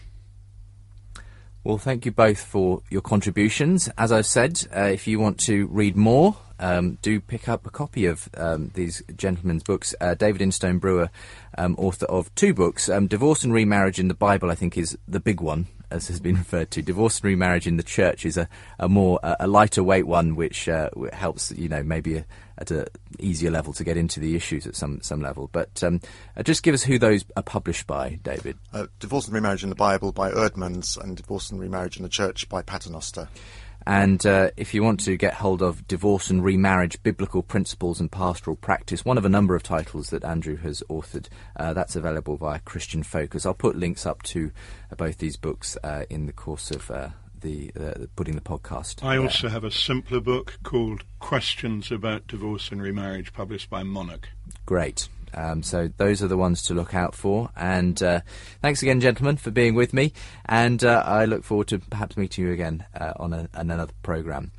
Well, thank you both for your contributions. As I've said, uh, if you want to read more, um, do pick up a copy of um, these gentlemen's books. Uh, David Instone Brewer, um, author of two books. Um, Divorce and Remarriage in the Bible, I think, is the big one, as has been referred to. Divorce and Remarriage in the Church is a, a more a lighter weight one, which uh, helps, you know, maybe a, at an easier level to get into the issues at some some level. But um, uh, just give us who those are published by, David. Uh, Divorce and Remarriage in the Bible by Erdmans, and Divorce and Remarriage in the Church by Paternoster. And uh, if you want to get hold of Divorce and Remarriage, Biblical Principles and Pastoral Practice, one of a number of titles that Andrew has authored, uh, that's available via Christian Focus. I'll put links up to uh, both these books uh, in the course of uh, the uh, putting the podcast. I there. also have a simpler book called Questions About Divorce and Remarriage, published by Monarch. Great. Um, so those are the ones to look out for. And uh, thanks again, gentlemen, for being with me. And uh, I look forward to perhaps meeting you again uh, on, a, on another programme.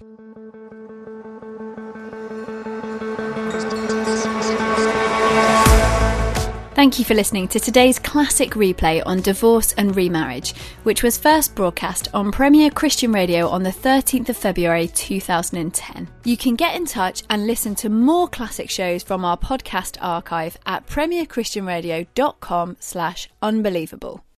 Thank you for listening to today's classic replay on divorce and remarriage, which was first broadcast on Premier Christian Radio on the thirteenth of February two thousand ten. You can get in touch and listen to more classic shows from our podcast archive at premierchristianradio dot com slash unbelievable.